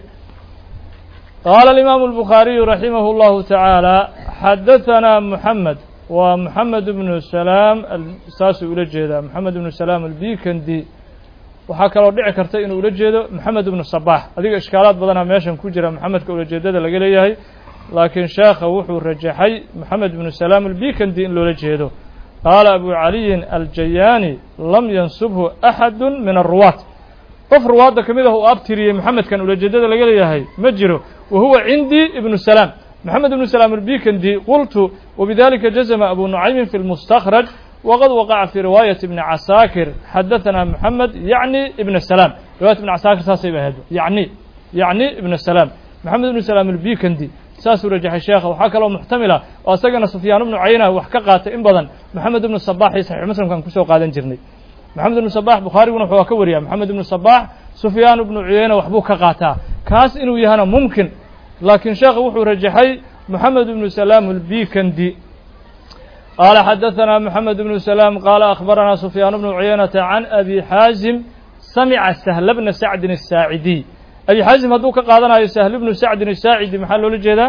قال الإمام البخاري رحمه الله تعالى حدثنا محمد ومحمد بن سلام الأساس أولجيدا محمد بن سلام البيكندي وحكى لو دعي كرتي إنه أولجيدا محمد بن الصباح هذه إشكالات بدنا ماشان كجرا محمد كأولجيدا لقليه لكن شيخ وحو الرجحي محمد بن سلام البيكندي إنه أولجيدا قال أبو علي الجياني لم ينسبه أحد من الرواة قف رواة كميده أبتري محمد كان أولجيدا لقليه مجره وهو عندي ابن السلام محمد بن سلام البيكندي قلت وبذلك جزم أبو نعيم في المستخرج وقد وقع في رواية ابن عساكر حدثنا محمد يعني ابن السلام رواية ابن عساكر ساسيبه هذا يعني ابن السلام محمد بن سلام البيكندي ساس رجح الشيخ وحكى له محتملة وأسجن سفيان بن عيينة وحكى إن بدن محمد بن الصباح صحيح مثلا كان كسو قادن جرني محمد بن الصباح بخاري ونحو كوريا محمد بن الصباح سفيان بن عيينة وحبوك قاتا كاس إنه يهنا ممكن لكن شيخ وحو رجحي محمد بن سلام البيكندي قال حدثنا محمد بن سلام قال أخبرنا سفيان بن عيينة عن أبي حازم سمع سهل بن سعد الساعدي أبي حازم هدوك قادنا سهل بن سعد الساعدي محله لجيدا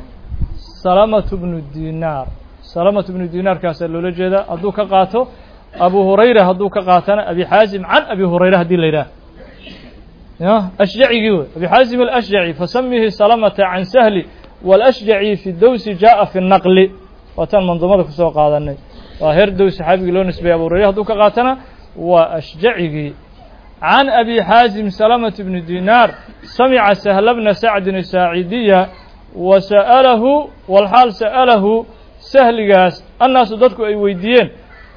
سلامة بن دينار كاسل لجيدا هدوك قاتو أبو هريرة هدوك قاتنا أبي حازم عن أبي هريرة هدي الليلة أشجعي أبي حازم الأشجعي فسميه سلامة عن سهل والأشجعي في الدوس جاء في النقل وتن منظمة في سوق هذا النبي وهر دوس حبيب لون نسبة أبو هريرة هدوك قاتنا وأشجعي عن أبي حازم سلامة بن دينار سمع سهل بن سعد الساعدية وسأله والحال سأله سهل قاس الناس ضدك أي ويدين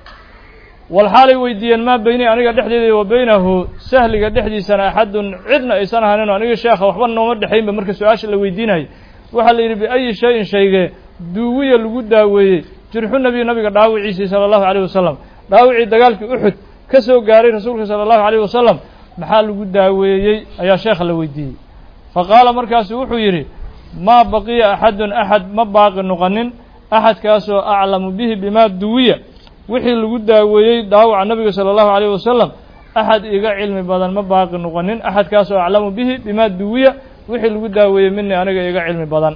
والحال ويدين ما بيني أنا دحدي وبينه سهل دحدي سنة أحد عدنا أي سنة هننا أنا شيخ وحبنا ومد حين بمركز سؤال اللي ويدينه وحال بأي شيء دوية الوجودة وجرح النبي داوي عيسى صلى الله عليه وسلم داوي دجالك أحد كسو قاري رسولك صلى الله عليه وسلم محل الوجودة يا شيخ اللي ويديه فقال مركز وحيري ما بقي أحد ما باقي نقنن أحد كاسو أعلم به بما دوية wixii lagu daaweeyay daawaca nabiga sallallahu alayhi wasallam ahad iga cilmi badan ma baaqi noqonin ahad kaas oo aclamu bihi bima duwiya wixii lagu daaweeyay minni aniga iga cilmi badan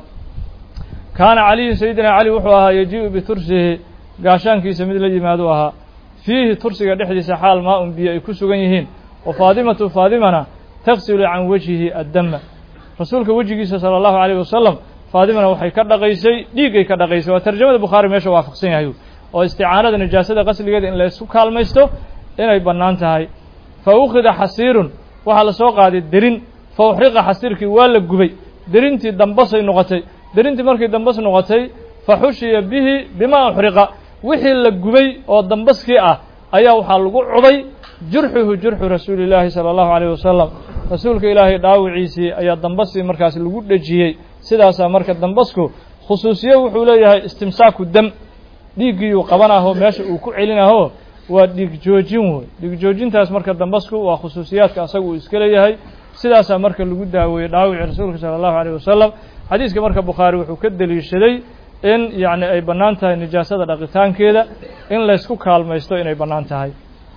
kaana ali sayyidina ali wuxuu ahaa yajiu bi tursihi gaashaankiisa mid la yimaado ahaa fiihi tursiga dhexdiisa xaal ma biyo ay ku sugan yihiin oo faadimana tagsilu can wajhihi ad-dam rasuulka wajigiisa sallallahu alayhi wasallam faadimana waxay ka dhaqaysay dhiigay ka dhaqaysay waa tarjumada bukhari meesha waafaqsan yahay oo isticaanada nijaasada qasligeeda in la isku kaalmaysto inay bannaan tahay fa ukhida xasiirun waxa la soo qaaday derin fa uxriqa xasiirkii waa la gubay derintii dambasay noqotay derintii markii dambas noqotay fa xushiya bihi bima uxriqa wixii la gubay oo dambaskii ah ayaa waxaa lagu cubay jurxu rasuulillaahi sala allahu calayhi wasalam rasuulka ilaahay dhaawiciisii ayaa dambasii markaas lagu dhejiyey sidaasaa marka dambasku khusuusiye wuxuu leeyahay istimsaaku dam dhiiggii uu qabanaho meesha uu ku celinaho waa dhiig joojin wey dhiig joojintaas marka dambasku waa khusuusiyaadka asagu uu iska leeyahay sidaasaa marka lagu daaweeyey dhaawicii rasuulka sala allahu calayhi wasalam xadiiska marka bukhaari wuxuu ka deliishaday in yacni ay bannaan tahay nijaasada dhaqitaankeeda in laysku kaalmaysto inay bannaan tahay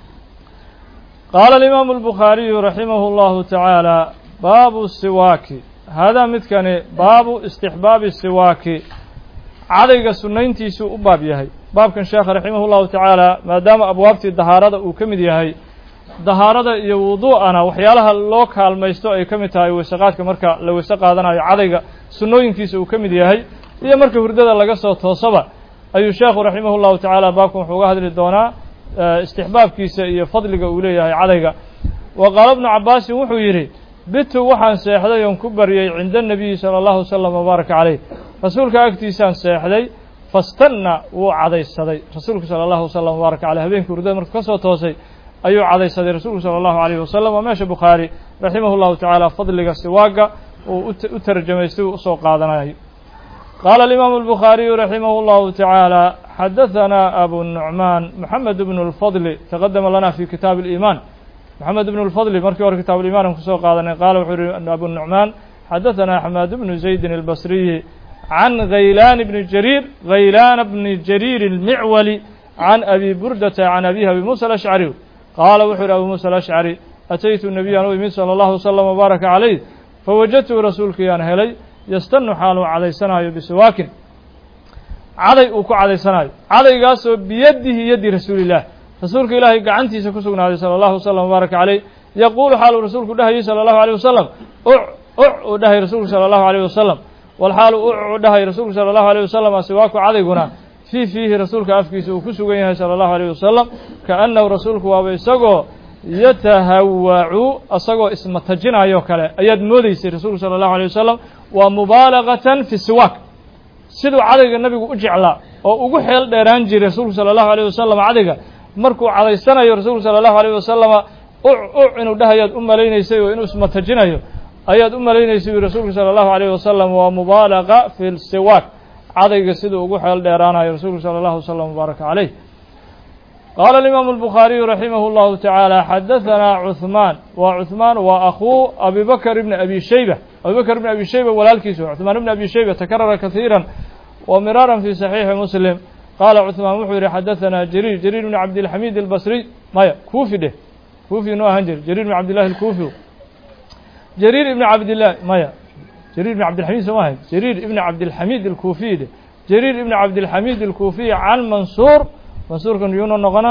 qaala alimaamu albukhaariyu raximahu llahu tacaala baabu siwaaki haadaa midkani baabu istixbaabi siwaaki cadayga sunnayntiisuu u baab yahay baabkan sheekha raximah llahu tacaala maadaama abwaabtii dahaarada uu ka mid yahay dahaarada iyo wuduu'ana waxyaalaha loo kaalmaysto ay ka mid tahay weysaqaadka marka la weyse qaadanayo cadayga sunnooyinkiisa uu ka mid yahay iyo marka hurdada laga soo toosaba ayuu sheekhu raximah llahu tacaala baabkan wuxuu uga hadli doonaa istixbaabkiisa iyo fadliga uu leeyahay cadayga wa qaala ibnu cabbaasin wuxuu yidhi bitu waxaan seexday oon ku baryay cinda nabiyi sala allahu wasalam wabaaraka caleyh rasuulka agtiisaan seexday fastanna wuu cadaysaday rasuulku sala allahu wasalam wabaaraka caleyh habeenkii hurdada markuu ka soo toosay ayuu cadaysaday rasuulku sala allahu calayhi wasalam waa meesha bukhaari raximah llahu tacaala fadliga siwaaga uu u tarjamaystay uu usoo qaadanayo qaala alimaamu albukhaariyu raximah llahu tacaala xadahanaa abu nucmaan moxamed bnu lfadli taqadama lana fi kitaabi aliimaan moxamed bnu lfadli markii hore kitaab aliimaan aan kusoo qaadanay qaala wuxuu yihi abu nucmaan xadahanaa xamaad bnu zaydin albasriyi can haylaan bni jariir haylaan bni jariir almicwali can abi burdata can abihi abi muusa alashcari qaala wuxuu yihi abu muusa alashcari ataytu nabiyan u imid sala allahu wasalam wabaaraka calayh fawajadtuhu rasuulkiyaan helay yastanu xaaluu cadaysanaayo bisiwaakin caday uu ku cadaysanaayo cadaygaasoo biyadihi yadi rasuulillaah rasuulka ilaahay gacantiisa ku sugnaaday sala allahu wasalam wabaaraka calayh yaquulu xaaluu rasuulku dhahayay sala allahu alayh wasalam uu dhahay rasuulku sala allahu alayh wasalam walxaalu u dhahay rasuulku sala allahu alayh wasalam siwaaku cadayguna fii fiihi rasuulka afkiisa uu ku sugan yahay sala allahu alayh wasalam kaannahu rasuulku waaba isagoo yatahawacu isagoo ismatajinayo kale ayaad moodeysay rasuulku sala allahu alayh wasalam waa mubaalagatan fi siwaak siduu cadayga nabigu u jeclaa oo ugu xeel dheeraan jiray rasuulku sala allahu alayh wasalam cadayga markuu cadaysanayo rasuulku sala allahu alayh wasalama inuu dhahayaad u malaynaysay oo inuu ismatajinayo ayaad u malaynaysay rasuulku sala allahu alayh wasalam waa mubaalaga fi siwaak cadayga siduu ugu xeel dheeraanayo rasuulku sala allahu wasalam mubaaraka calayh qaala alimaamu albukhaariyu raximah llahu tacaala xadahanaa cuhmaan waa cuhmaan waa akhuu abi bakr ibni abi shayba abi bakr ibni abi shayba walaalkiisu cuhmaan ibni abi shayba takarara kahiira wa miraaran fi saxiixi muslim qaala cuhmaan wuxuu yihi xadahanaa jariir ibni cabdilxamiid albasriy maya kuufi dheh kuufi inoo ahaan jir jariir ibni cabdillahi alkuufi jariir ibni cabdillahi maya jariir ibni cabdilxamiid soo maahay jariir ibni cabdilxamiid alkuufiy dheh jariir ibni cabdilxamiid alkuufiy can mansuur mansuurkan yuuna noqonaa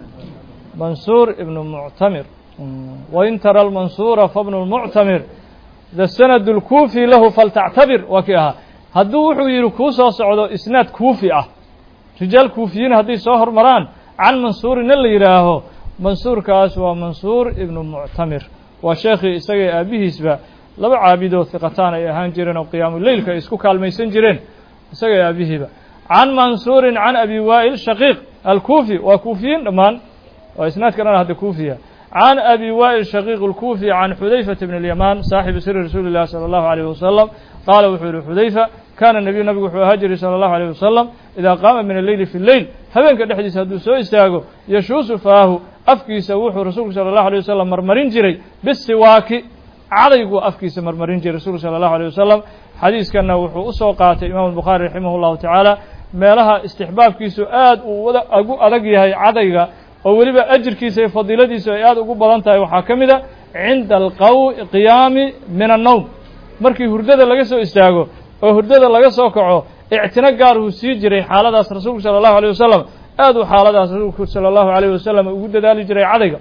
mansuur ibnu muctamir wain tara almansuura fabnu lmuctamir da sanad lkuufi lahu faltactabir waa kii ahaa hadduu wuxuu yihi kuu soo socdo isnaad kuufi ah rijaal kuufiyiin hadday soo hormaraan can mansuurina la yidhaaho mansuurkaas waa mansuur ibnu muctamir waa sheekhii isagay aabihiisba laba caabidoo hiqataan ay ahaan jireen oo qiyaamuleylka ay isku kaalmaysan jireen isagay aabihiiba can mansuurin can abi waa'il shaqiiq alkuufi waa kuufiyiin dhammaan waa isnaadka dhan hadda kuufiya can abi waa'il shaqiiq alkuufi can xudayfata bn alyamaan saaxibi siri rasuuli llahi sala allahu alayh wasalam qaala wuxuu yihi xudayfa kaana nabigu wuxuu ahaa jiray sala allahu alayh wasalam idaa qaama min alleyli fi lleyl habeenka dhexdiisa hadduu soo istaago yashuusu faahu afkiisa wuxuu rasuulku sala allahu alayh wasalam marmarin jiray bisiwaaki cadayguu afkiisa marmarin jiray rasuulku sala allahu alayh wasalam xadiiskanna wuxuu usoo qaatay imaamu albukhaari raximah llahu tacaala meelaha istixbaabkiisu aad uu ugu adag yahay cadayga oo weliba ajirkiisa iyo fadiiladiisu ay aad ugu badan tahay waxaa ka mid a cinda alqiyaami min annowm markii hurdada laga soo istaago oo hurdada laga soo kaco ictino gaar uu sii jiray xaaladaas rasuulku sala allahu alayh wasalam aad uu xaaladaas rasuulku sala allahu alayh wasalam ugu dadaali jiray cadayga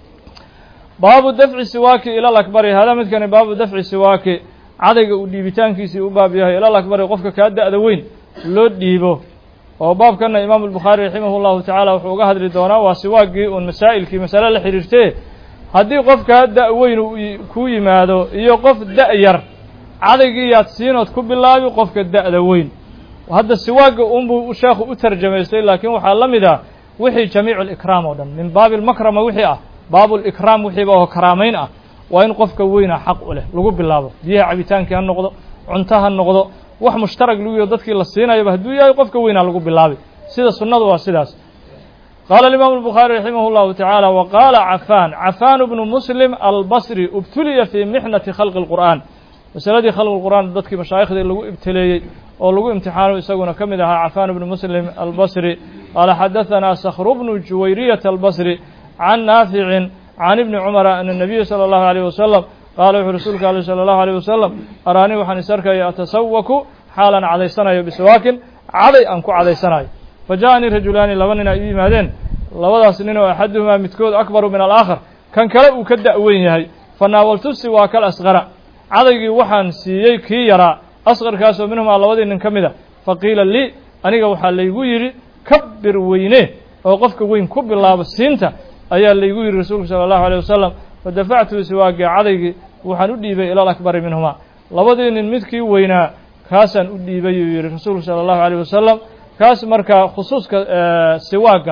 baabu dafci siwaaki ila lakbari hada midkani baabu dafci siwaaki cadayga uu dhiibitaankiisii u baab yahay ila lakbari qofka kaa da-da weyn loo dhiibo oo baabkana imaamu albukhaari raximah llahu tacaala wuxuu uga hadli doonaa waa siwaagii uun masaa'ilkii masale la xidhiirtee haddii qofkaa da' weyn ku yimaado iyo qof da' yar cadaygii yaad siinood ku bilaabi qofka da'da weyn hadda siwaagga unbuu sheekhu u tarjamaystay laakiin waxaa la mid ah wixii jamiicu likraam oo dhan min baabi lmakrama wixii ah baabulikraam wixiiba oo karaamayn ah waa in qofka weyna xaq u leh lagu bilaabo biyaha cabitaankii ha noqdo cunto ha noqdo wax mushtarag lagu yaho dadkii la siinayaba hadduu yahay qofka weynaa lagu bilaabay sida sunnadu waa sidaas qaala alimaamu albukhaari raximah llahu tacaala wa qaala cafaan bnu muslim albasri ubtuliya fii mixnati khalqi اlqur'aan masaladii khalqi lqur'aan dadkii mashaayikhdii lagu ibtileeyey oo lagu imtixaano isaguna ka mid ahaa cafaan bnu muslim albasri qaala xadahanaa sakhru bnu juwayriyata albasri can naaficin can ibni cumara ana nabiya sala allahu alayh wasalam qaala wuxuu rasuulka aleh sala allahu alayh wasalam araanii waxaan is arkaya atasawaku xaalan cadaysanayo bisiwaakin caday aan ku cadaysanayo fa ja'anii rajulaani laba nin ay u yimaadeen labadaas nin oo axaduhumaa midkood akbaru min alaakhar kan kale uu ka da-weyn yahay fa naawaltu siwaaka alasqara cadaygii waxaan siiyey kii yaraa asqarkaasoo minhumaa labadii nin ka mid a fa qiila lii aniga waxaa laygu yidhi kabbir weyne oo qofka weyn ku bilaabo siinta ayaa laygu yidhi rasuulku sala allahu alayh wasalam fa dafactu siwaagii cadaygii waxaan u dhiibay ila alakbari minhumaa labadii nin midkii weynaa kaasaan u dhiibay uu yihi rasuulku sala allahu alayh wasalam kaas markaa khusuuska siwaagga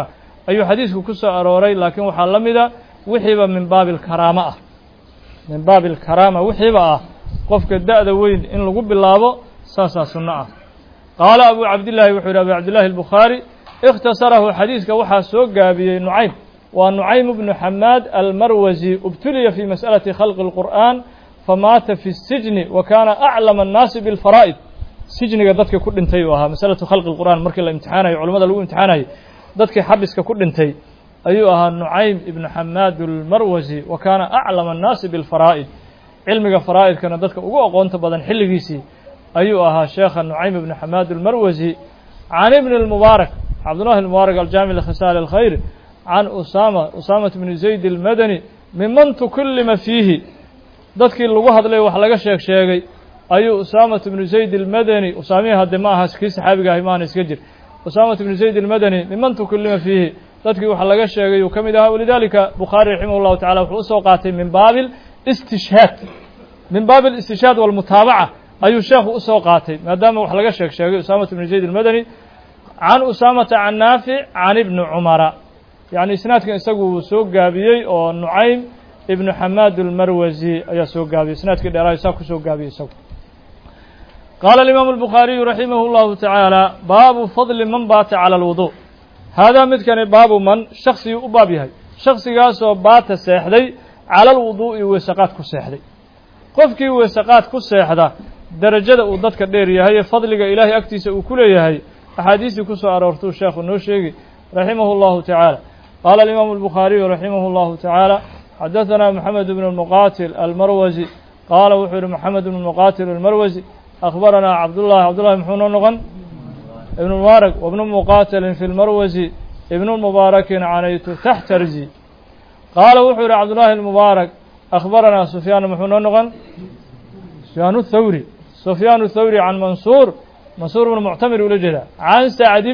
ayuu xadiisku ku soo arooray laakiin waxaa la mida wixiiba min baabil karaama ah min baabil karaama wixiiba ah qofka da'da weyn in lagu bilaabo saasaa sunno ah qaala abu cabdillaahi wuxuu yidhi abu cabdillahi albukhaari ikhtasarahu xadiiska waxaa soo gaabiyey nucaym waa nucaym bnu xamaad almarwasi ubtuliya fii mas'alati khalqi اlqur'aan famaata fi الsijni wa kaana aclama annaasi biاlfaraa'id sijniga dadka ku dhintay uu ahaa masalatu khalqi اlqur'aan markii la imtixaanayo culamada lagu imtixaanayo dadkii xabiska ku dhintay ayuu ahaa nucaym ibnu xamaad almarwasi wa kaana aclama annaasi biاlfaraa'id cilmiga faraa'idkana dadka ugu aqoonta badan xilligiisii ayuu ahaa sheekha nucaym ibnu xamaad almarwasi can ibni اlmubaarak cabdullahi almubaarak aljaamic likhisaal alkhayr can usaamata bni zayd almadani miman tukullima fiihi dadkii lagu hadlay wax laga sheegay ayuu usaamata bnu zayd almadani usaamihii hadde ma aha kii saxaabiga ahi maana iska jir usaamata bnu zayd almadani miman tukullima fiihi dadkii wax laga sheegay uu ka mid ahaa walidaalika bukhaari raximah llahu tacala wuxuu usoo qaatay min baabil istishhaad walmutaabaca ayuu sheekhu usoo qaatay maadaama wax laga sheegay usaamata bnu zayd almadani can usaamata can naafic can ibni cumara yacni isnaadkan isagu wuu soo gaabiyey oo nucaym ibnu xamaad almarwasi ayaa soo gaabiyey isnaadkii dheeraay saa ku soo gaabiyey isagu qaala alimaamu albukhaariyu raximah llahu tacaala baabu fadli man baata cala alwudu haadaa midkani baabu man shaksigii u baab yahay shaksigaasoo baata seexday cala alwuduu'i weesaqaad ku seexday qofkii weesaqaad ku seexda derajada uu dadka dheer yahay ee fadliga ilaahay agtiisa uu ku leeyahay axaadiistii ku soo aroortuu sheekhu noo sheegi raximah اllahu tacaala qaala alimaamu albukhaariyu raximah اllahu tacaala xadaثana moxamed bnu muqatil almarwasi qaala wuxuu yihi moxamed bnu muqatil almarwasi akhbaranaa cabdullahi muxuu noo noqon ibnu mubaarak wabnu muqatilin fi lmarwasi ibnu mubaarakin canaytu taxtarzi qaala wuxuu yihi cabdullahi almubaarak akhbaranaa sufyaan muxuu noo noqon sufyaan thawri can mansuur bnu muctamir ula jeeda can sacd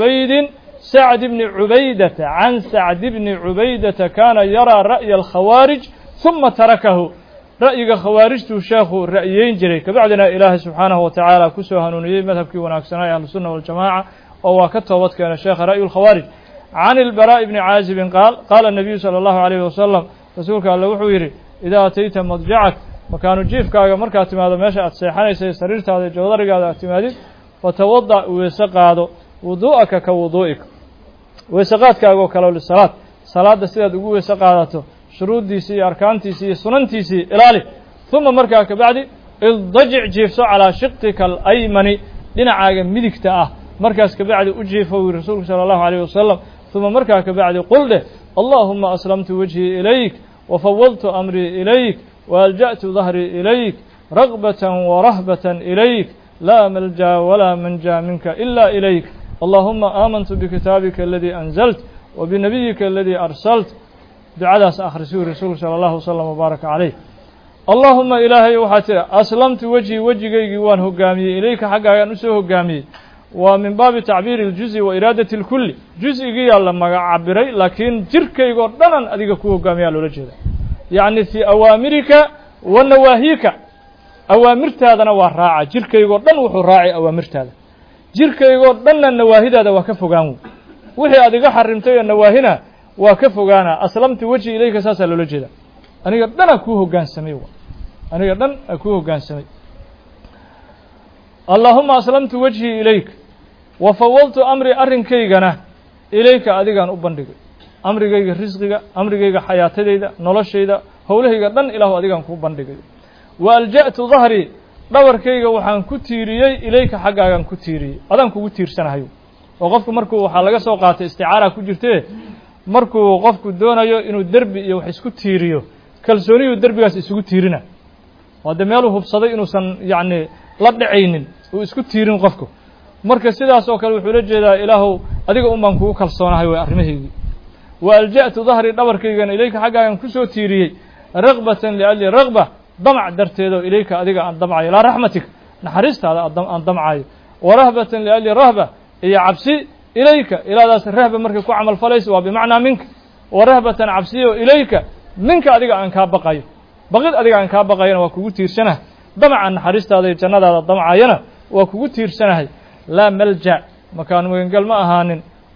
bni cubaydata can sacd bni cubaydata kaana yaraa ra'ya alkhawaarij ثuma tarakahu ra'yiga khawaarijtuu sheekhu ra'yeyn jiray kabacdina ilaahay subxaanahu wa tacaala kusoo hanuuniyey madhabkii wanaagsanaa ee ahlusunna waljamaaca oo waa ka toobad keena sheekha ra'yu lkhawaarij can ilbaraa'i bni caazibin qaal qaala nabiyu sala allahu alayhi wasalam rasuulka alle wuxuu yidhi idaa atayta madjacak makaanu jiifkaaga markaad timaado meesha aad seexanaysay sariirtaada iyo joodarigaada aad timaadid fatawadac weese qaado wuduu'aka ka wuduu'ika weese qaadkaagoo kale lisalaad salaadda sidaad ugu weese qaadato shuruuddiisii iyo arkaantiisii iyo sunantiisii ilaali uma markaa kabacdi iddajic jiifso calaa shiqtika alaymani dhinacaaga midigta ah markaas kabacdi u jiifo wii rasuulku sala allahu alayh wasalam uma markaa kabacdi qul dheh allaahuma aslamtu wajhii ilayk wafawadtu amrii ilayk waalja'tu dahrii ilayk ragbatan warahbatan ilayk laa malja walaa manja minka ila ilayk allahuma aamantu bikitaabika aladii anzalt wabinabiyika aladii arsalt ducadaas akhrisuu rasuulku sala allahu wasalam wabaaraka calayh allaahuma ilaahay waxaa tiri aslamtu wejhii wejigaygii waan hogaamiyey ilayka xaggaagaan usoo hogaamiyey waa min baabi tacbiiri iljuzi wa iraadati lkulli juz-igiyaa la magacabiray laakiin jirkaygoo dhanan adiga ku hogaamiyaa loola jeeda yacni fii awaamirika wa nawaahiika awaamirtaadana waa raaca jirkaygoo dhan wuxuu raacay awaamirtaada jirkaygoo dhanna nawaahidaada waa ka fogaan wixii aad iga xarimtay oo nawaahina waa ka fogaana aslamtu wejhi ilayka saasaa loola jeeda aniga dhan a kuu hoggaansamay aniga dhan a kuu hoggaansamay allaahuma aslamtu wejhii ilayk wa fawaltu amri arrinkaygana ilayka adigaan u bandhigay amrigayga risqiga amrigayga xayaatadayda noloshayda howlahayga dhan ilaahu adigaan kuu bandhigay wa alja'tu dahrii dhabarkayga waxaan ku tiiriyey ilayka xaggaagaan ku tiiriyey adaan kugu tiirsanahayo oo qofku markuu waxaa laga soo qaatay isticaara ku jirtee markuu qofku doonayo inuu derbi iyo wax isku tiiriyo kalsooniyuu derbigaas isugu tiirina oo dee meeluu hubsaday inuusan yacni la dhacaynin uu isku tiirin qofku marka sidaas oo kale wuxuu la jeedaa ilaahow adiga un baan kugu kalsoonahay way arrimahaygii wa alja'tu dahrii dhabarkaygana ilayka xaggaagan kusoo tiiriyey ragbatan liajli ragba damac darteedoo ilayka adiga aan damcayo ilaa raxmatik naxariistaada aan damcayo wa rahbatan liajli rahba iyo cabsi ilayka ilaadaas rahba markay ku camal falayso waa bimacnaa minka wa rahbatan cabsiyo ilayka minka adiga aan kaa baqayo baqid adiga aan kaa baqayana waa kugu tiirsanahay damaca naxariistaada iyo jannadaada damcayana waa kugu tiirsanahay laa malja makaan magangal ma ahaanin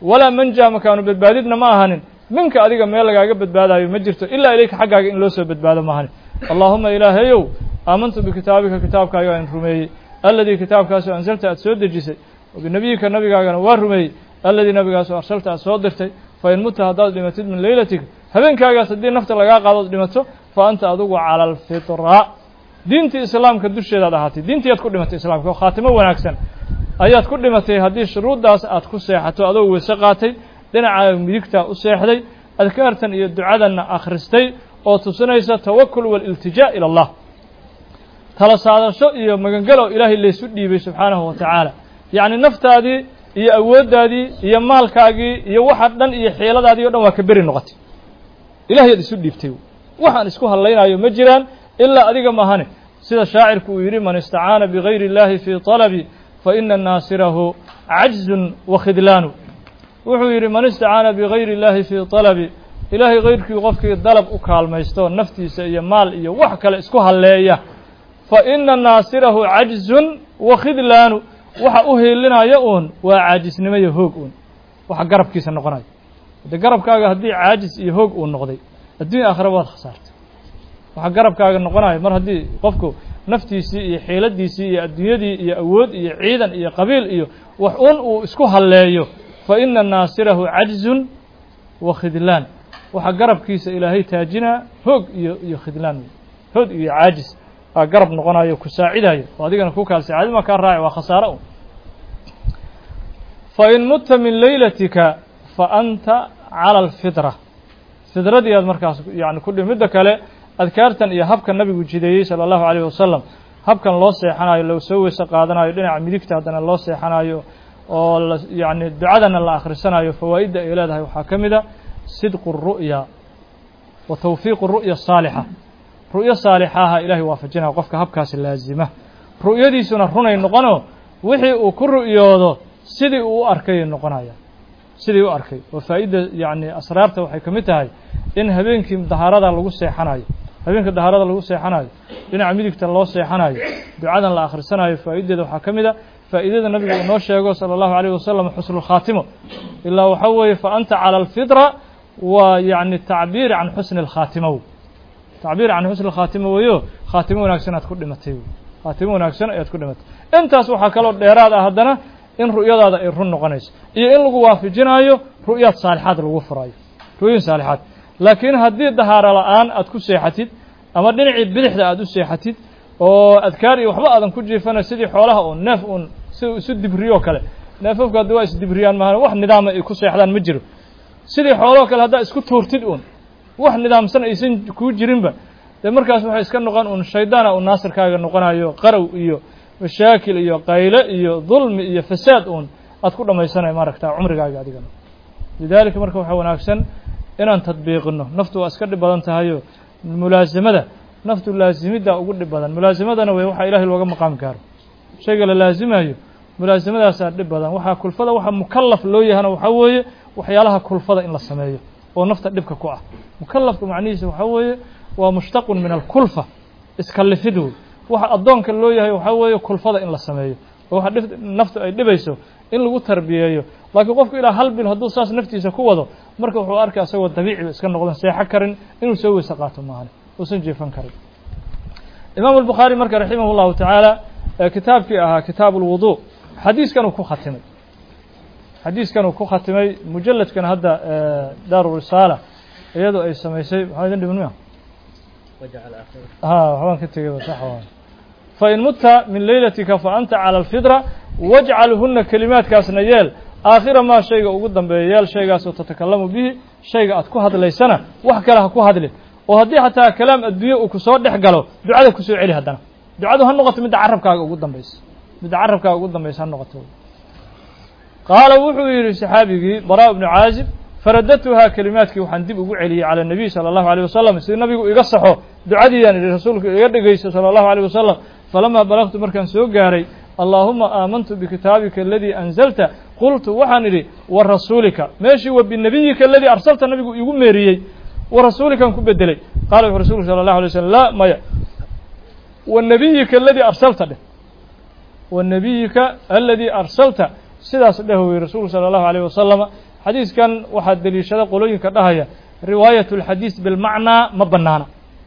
ولا منجا مكانه بدبادنا ما أهن منك أديك ميلك أجا بدبادها يمجرته إلا إليك حقك إن لو سو بدباده ما أهن اللهم إلهي آمنت بكتابك كتابك أيها الرمي الذي كتابك أنزلت أتسود الجسد وبنبيك النبي أجا ورمي الذي نبيك أرسلت أصدرتي فإن مت هذا لمتد من ليلتك هبين كاجا سدين نفط لقى قاضي لمته فأنت أذوق على الفطرة دينتي إسلام كدوش هذا هاتي دينتي أتكون لمتي إسلام كخاتمه ونعكسن أيات كل لمتي هذه الشروط داس أتكسر حتى أذوق وسقاتي دنا على ميكتا أسيحدي أذكرتن الدعاء أن آخرستي أو تسنيس التوكل والالتجاء إلى الله ثلاث هذا شيء مجنجلوا إلهي اللي سدي به سبحانه وتعالى يعني النفط هذه هي أود هذه هي مال كاجي هي واحد دن هي حيلة هذه يوم وكبر النقط إلهي اللي سدي بتيو واحد اسكوها اللينا يوم مجران إلا أديك مهانه سيد الشاعر كويري من استعان بغير الله في طلبي فإن الناصره عجز وخذلان وحويري من استعان بغير الله في طلبي إلهي غيرك يغفك الضلب أكال ما يستوى نفتي سيئ مال إيا وحكا لإسكوها الليئة فإن الناصره عجز وخذلان وحا أهيلنا يؤون وعاجز نما يهوقون وحا قرب كيسا نقناي إذا قرب كاغا هدي عاجز يهوقون نقضي الدنيا آخر واد خسارت وحا قرب كاغا نقناي مر هدي قفكو نفتي سيئ حيلدي سيئ الدنيا دي إيا أود إيا عيدا إيا قبيل إيا وحون وإسكوها الليئة فإن الناصره عجز وخذلان waxa garabkiisa ilaahay taajina hoog iyo khidlaan hoog iyo caajis garab noqonayo ku saacidayo oo adigana ku kala saacid ma ka raaci waa khasaaro fa in mutta min laylatika fa anta ala alfitra fidradii aad markaas yaani ku dhimida kale adkaartan iyo habka nabigu jideeyay sallallahu alayhi wasallam habkan loo seexanayo loo soo weesa qaadanayo dhinaca midigta hadana loo seexanayo oo yaani ducadana la akhrisanayo fawaa'ida ay leedahay waxa kamida صدق الرؤيا وتوفيق الرؤيا الصالحة رؤيا صالحة إلهي وافجنا وقفك هبكاس اللازمة رؤيا دي سنة رنا النقنو وحي وكل رؤيا سيدي وأركي النقنايا سيدي وأركي وفائدة يعني أسرارته وحي كمتها إن هبينك مدهارات لغو سيحناي هبينك مدهارات لغو سيحناي إن عميدك تلو سيحناي بعادا لآخر سنة فائدة وحكمدة فائدة النبي صلى الله عليه وسلم حسن الخاتمة إلا وحوي فأنت على الفطرة ويعني التعبير عن حسن الخاتمة تعبير عن حسن الخاتمة ويو خاتمة وناكسنة تكون لمتيو خاتمة وناكسنة تكون لمت انت سوحا كالو ديراد هدنا إن رؤيا هذا إرهن نقنيس إن لغوا في جنايو رؤيات صالحات الغفراي رؤيا صالحات لكن هدي الدهار الآن أتكون سيحتيد أما دنعي بدح دا أدو سيحتيد وأذكاري وحبا أدن كجي فانا سيدي حولها ونف سد بريو كله نففك دواء سد بريان مهان واحد نظام يكون سيحدان مجرو سيدي حولها كله هذا اسكو تورتيد واحد نظام سنة يسين كو جرينبا ده مركز waxay iska noqon un shaydaan oo naasirkaaga noqonayo qarow iyo mashaakil iyo qaylo iyo dulmi iyo fasaad aad ku dhamaysanay maaragtaa umrigaaga adigana lidaalika marka waxa wanaagsan inaan tadbiiqino naftu waa iska dhib badan tahay mulaasamada naftu laazimida ugu dhib badan mulaasamadana way waxa ilaahay looga maqaam gaaro shayga la laazimayo mulaasamadaas dhib badan waxa kulfada waxa mukallaf loo yahay waxa weeye waxyaalaha kulfada in la sameeyo oo nafta dhibka ku ah mukallafku macnihiisu waxa weeye waa mushtaqun min al-kulfa iskalifidu waxa adoonka loo yahay waxa weeye kulfada in la sameeyo oo waxa naftu ay dhibayso in lagu tarbiyeeyo laakiin qofku ilaa hal bil haduu saas naftiisa ku wado marka wuxuu arkaa asagoo dabiici iska noqdan seexa karin inuu soo weesa qaato maahan وسن جيفان كريم إمام البخاري مركز رحمه الله تعالى كتاب فيها كتاب الوضوء حديث كانوا كو ختمي مجلد كان هذا دار الرسالة يدو أي سميسي هذا اللي بنوه وجعل آخر حوان كتير صح فإن مت من ليلتك فأنت على الفطرة واجعلهن كلمات كاسنيال آخر ما شيء قدام بيال شيء تتكلم به شيء أتكو هذا ليسنا وحكى لها كو هذا لي وهدي حتى كلام الدنيا وكسور دحقلو دعاء كسور عليه هدنا دعاء هالنقطة من عربك قدام بيس من عربك قدام بيس هالنقطة قال وحوي صحابي براء بن عازب فردتها كلماتك وحندب علي على النبي صلى الله عليه وسلم سيدنا النبي يقصحه دعادي يعني رسولك يدقيس صلى الله عليه وسلم فلما بلغت مركان سوق قاري اللهم آمنت بكتابك الذي أنزلت قلت وحنري ورسولك ماشي وبنبيك الذي أرسلت النبي يقول ميريي ورسولك أنكم بدلي قال الرسول صلى الله عليه وسلم لا ما والنبيك الذي أرسلت له والنبيك الذي أرسلت سيداس له الرسول صلى الله عليه وسلم حديث كان واحد دليل شذا قولين كدهية رواية الحديث بالمعنى ما بنانا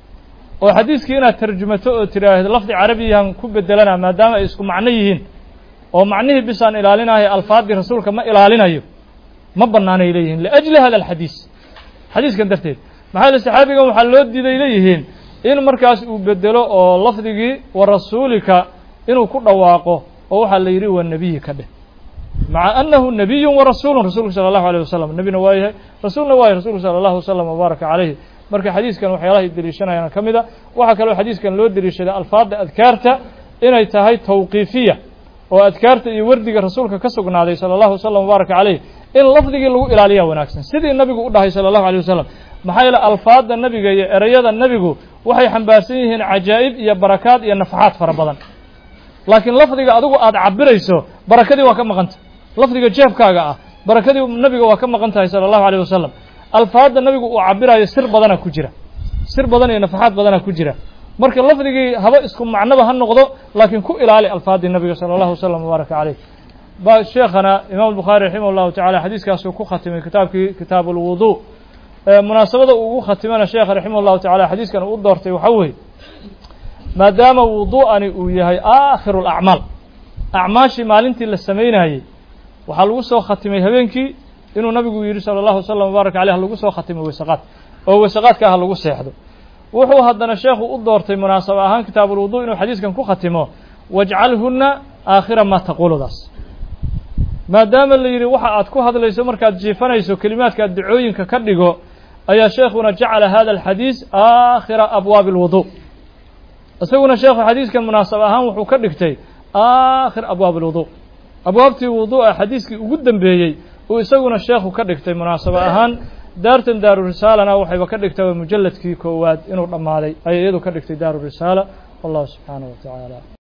وحديث كينا ترجمته تراه لفظ عربي كوب بدلنا ما دام اسكو معنيهن ومعنيه بسان إلى لنا هي ألفاظ رسولك ما إلى لنا ما بنانا إليهن لأجل هذا الحديث حديث كان درتين مع هذا الصحابي قام حلود دي إليهن إن مركز وبدلوا لفظه ورسولك إنه كل واقع أو حل يري والنبي كده مع أنه نبي ورسول رسول صلى الله عليه وسلم النبي نوايه رسول نوايه رسول صلى الله عليه وسلم وبارك عليه marka xadiiskan waxa ilahay daliishanayaan kamida waxa kale oo xadiiskan loo daliishaday alfaada adkaarta inay tahay tawqiifiya oo adkaarta iyo wardiga rasuulka ka sugnaaday sallallahu alayhi wasallam baraka alayhi in lafdigii lagu ilaaliyo wanaagsan sidii nabigu u dhahay sallallahu alayhi wasallam maxay la alfaada nabiga iyo erayada nabigu waxay xambaarsan yihiin ajaa'ib iyo barakaad iyo nafaxaad fara badan laakiin lafdiga adigu aad cabirayso barakadii waa ka maqanta lafdiga jeebkaaga ah barakadii nabiga waa ka maqan tahay sallallahu alayhi wasallam alfaada nabigu uu cabirayo sir badana ku jira sir badan iyo nafaxaad badana ku jira marka lafdigii haba isku macnaba ha noqdo laakiin ku ilaali alfaadii nabiga sallallahu alayhi wasallam baraka alayhi ba sheekhana imaam al-bukhari rahimahullahu ta'ala xadiiskaas uu ku khatimay kitaabul wudu munaasabada uu khatimana sheekh rahimahullahu ta'ala xadiiskan uu doortay waxa weey maadaama wudu'ani uu yahay aakhirul a'maal a'maashi maalintii la sameeyay waxa lagu soo khatimay habeenkii inuu nabigu yiri sallallahu alayhi wasallam baraka alayhi lagu soo khatimay wasaqad oo wasaqadka ah lagu seexdo wuxuu hadana sheekhu u doortay munaasab ahaan kitaabul wudu inuu xadiiskan ku khatimo waj'alhunna aakhira ma taquludas maadaama la yiri waxa aad ku hadlayso markaad jiifanayso kalimaadka ducooyinka ka dhigo ayaa sheekhuna jacala hada alhadith aakhira abwaab alwudu asaguna sheekhu xadiiskan munaasab ahaan wuxuu ka dhigtay aakhir abwaab alwudu abwaabtii wudu xadiiskii ugu dambeeyay oo isaguna sheekhu ka dhigtay munaasab ahaan daartan daaru risaalana waxayba ka dhigtay mujalladkii koowaad inuu dhamaaday ay iyadu ka dhigtay daaru risaala wallahu subhanahu wa ta'ala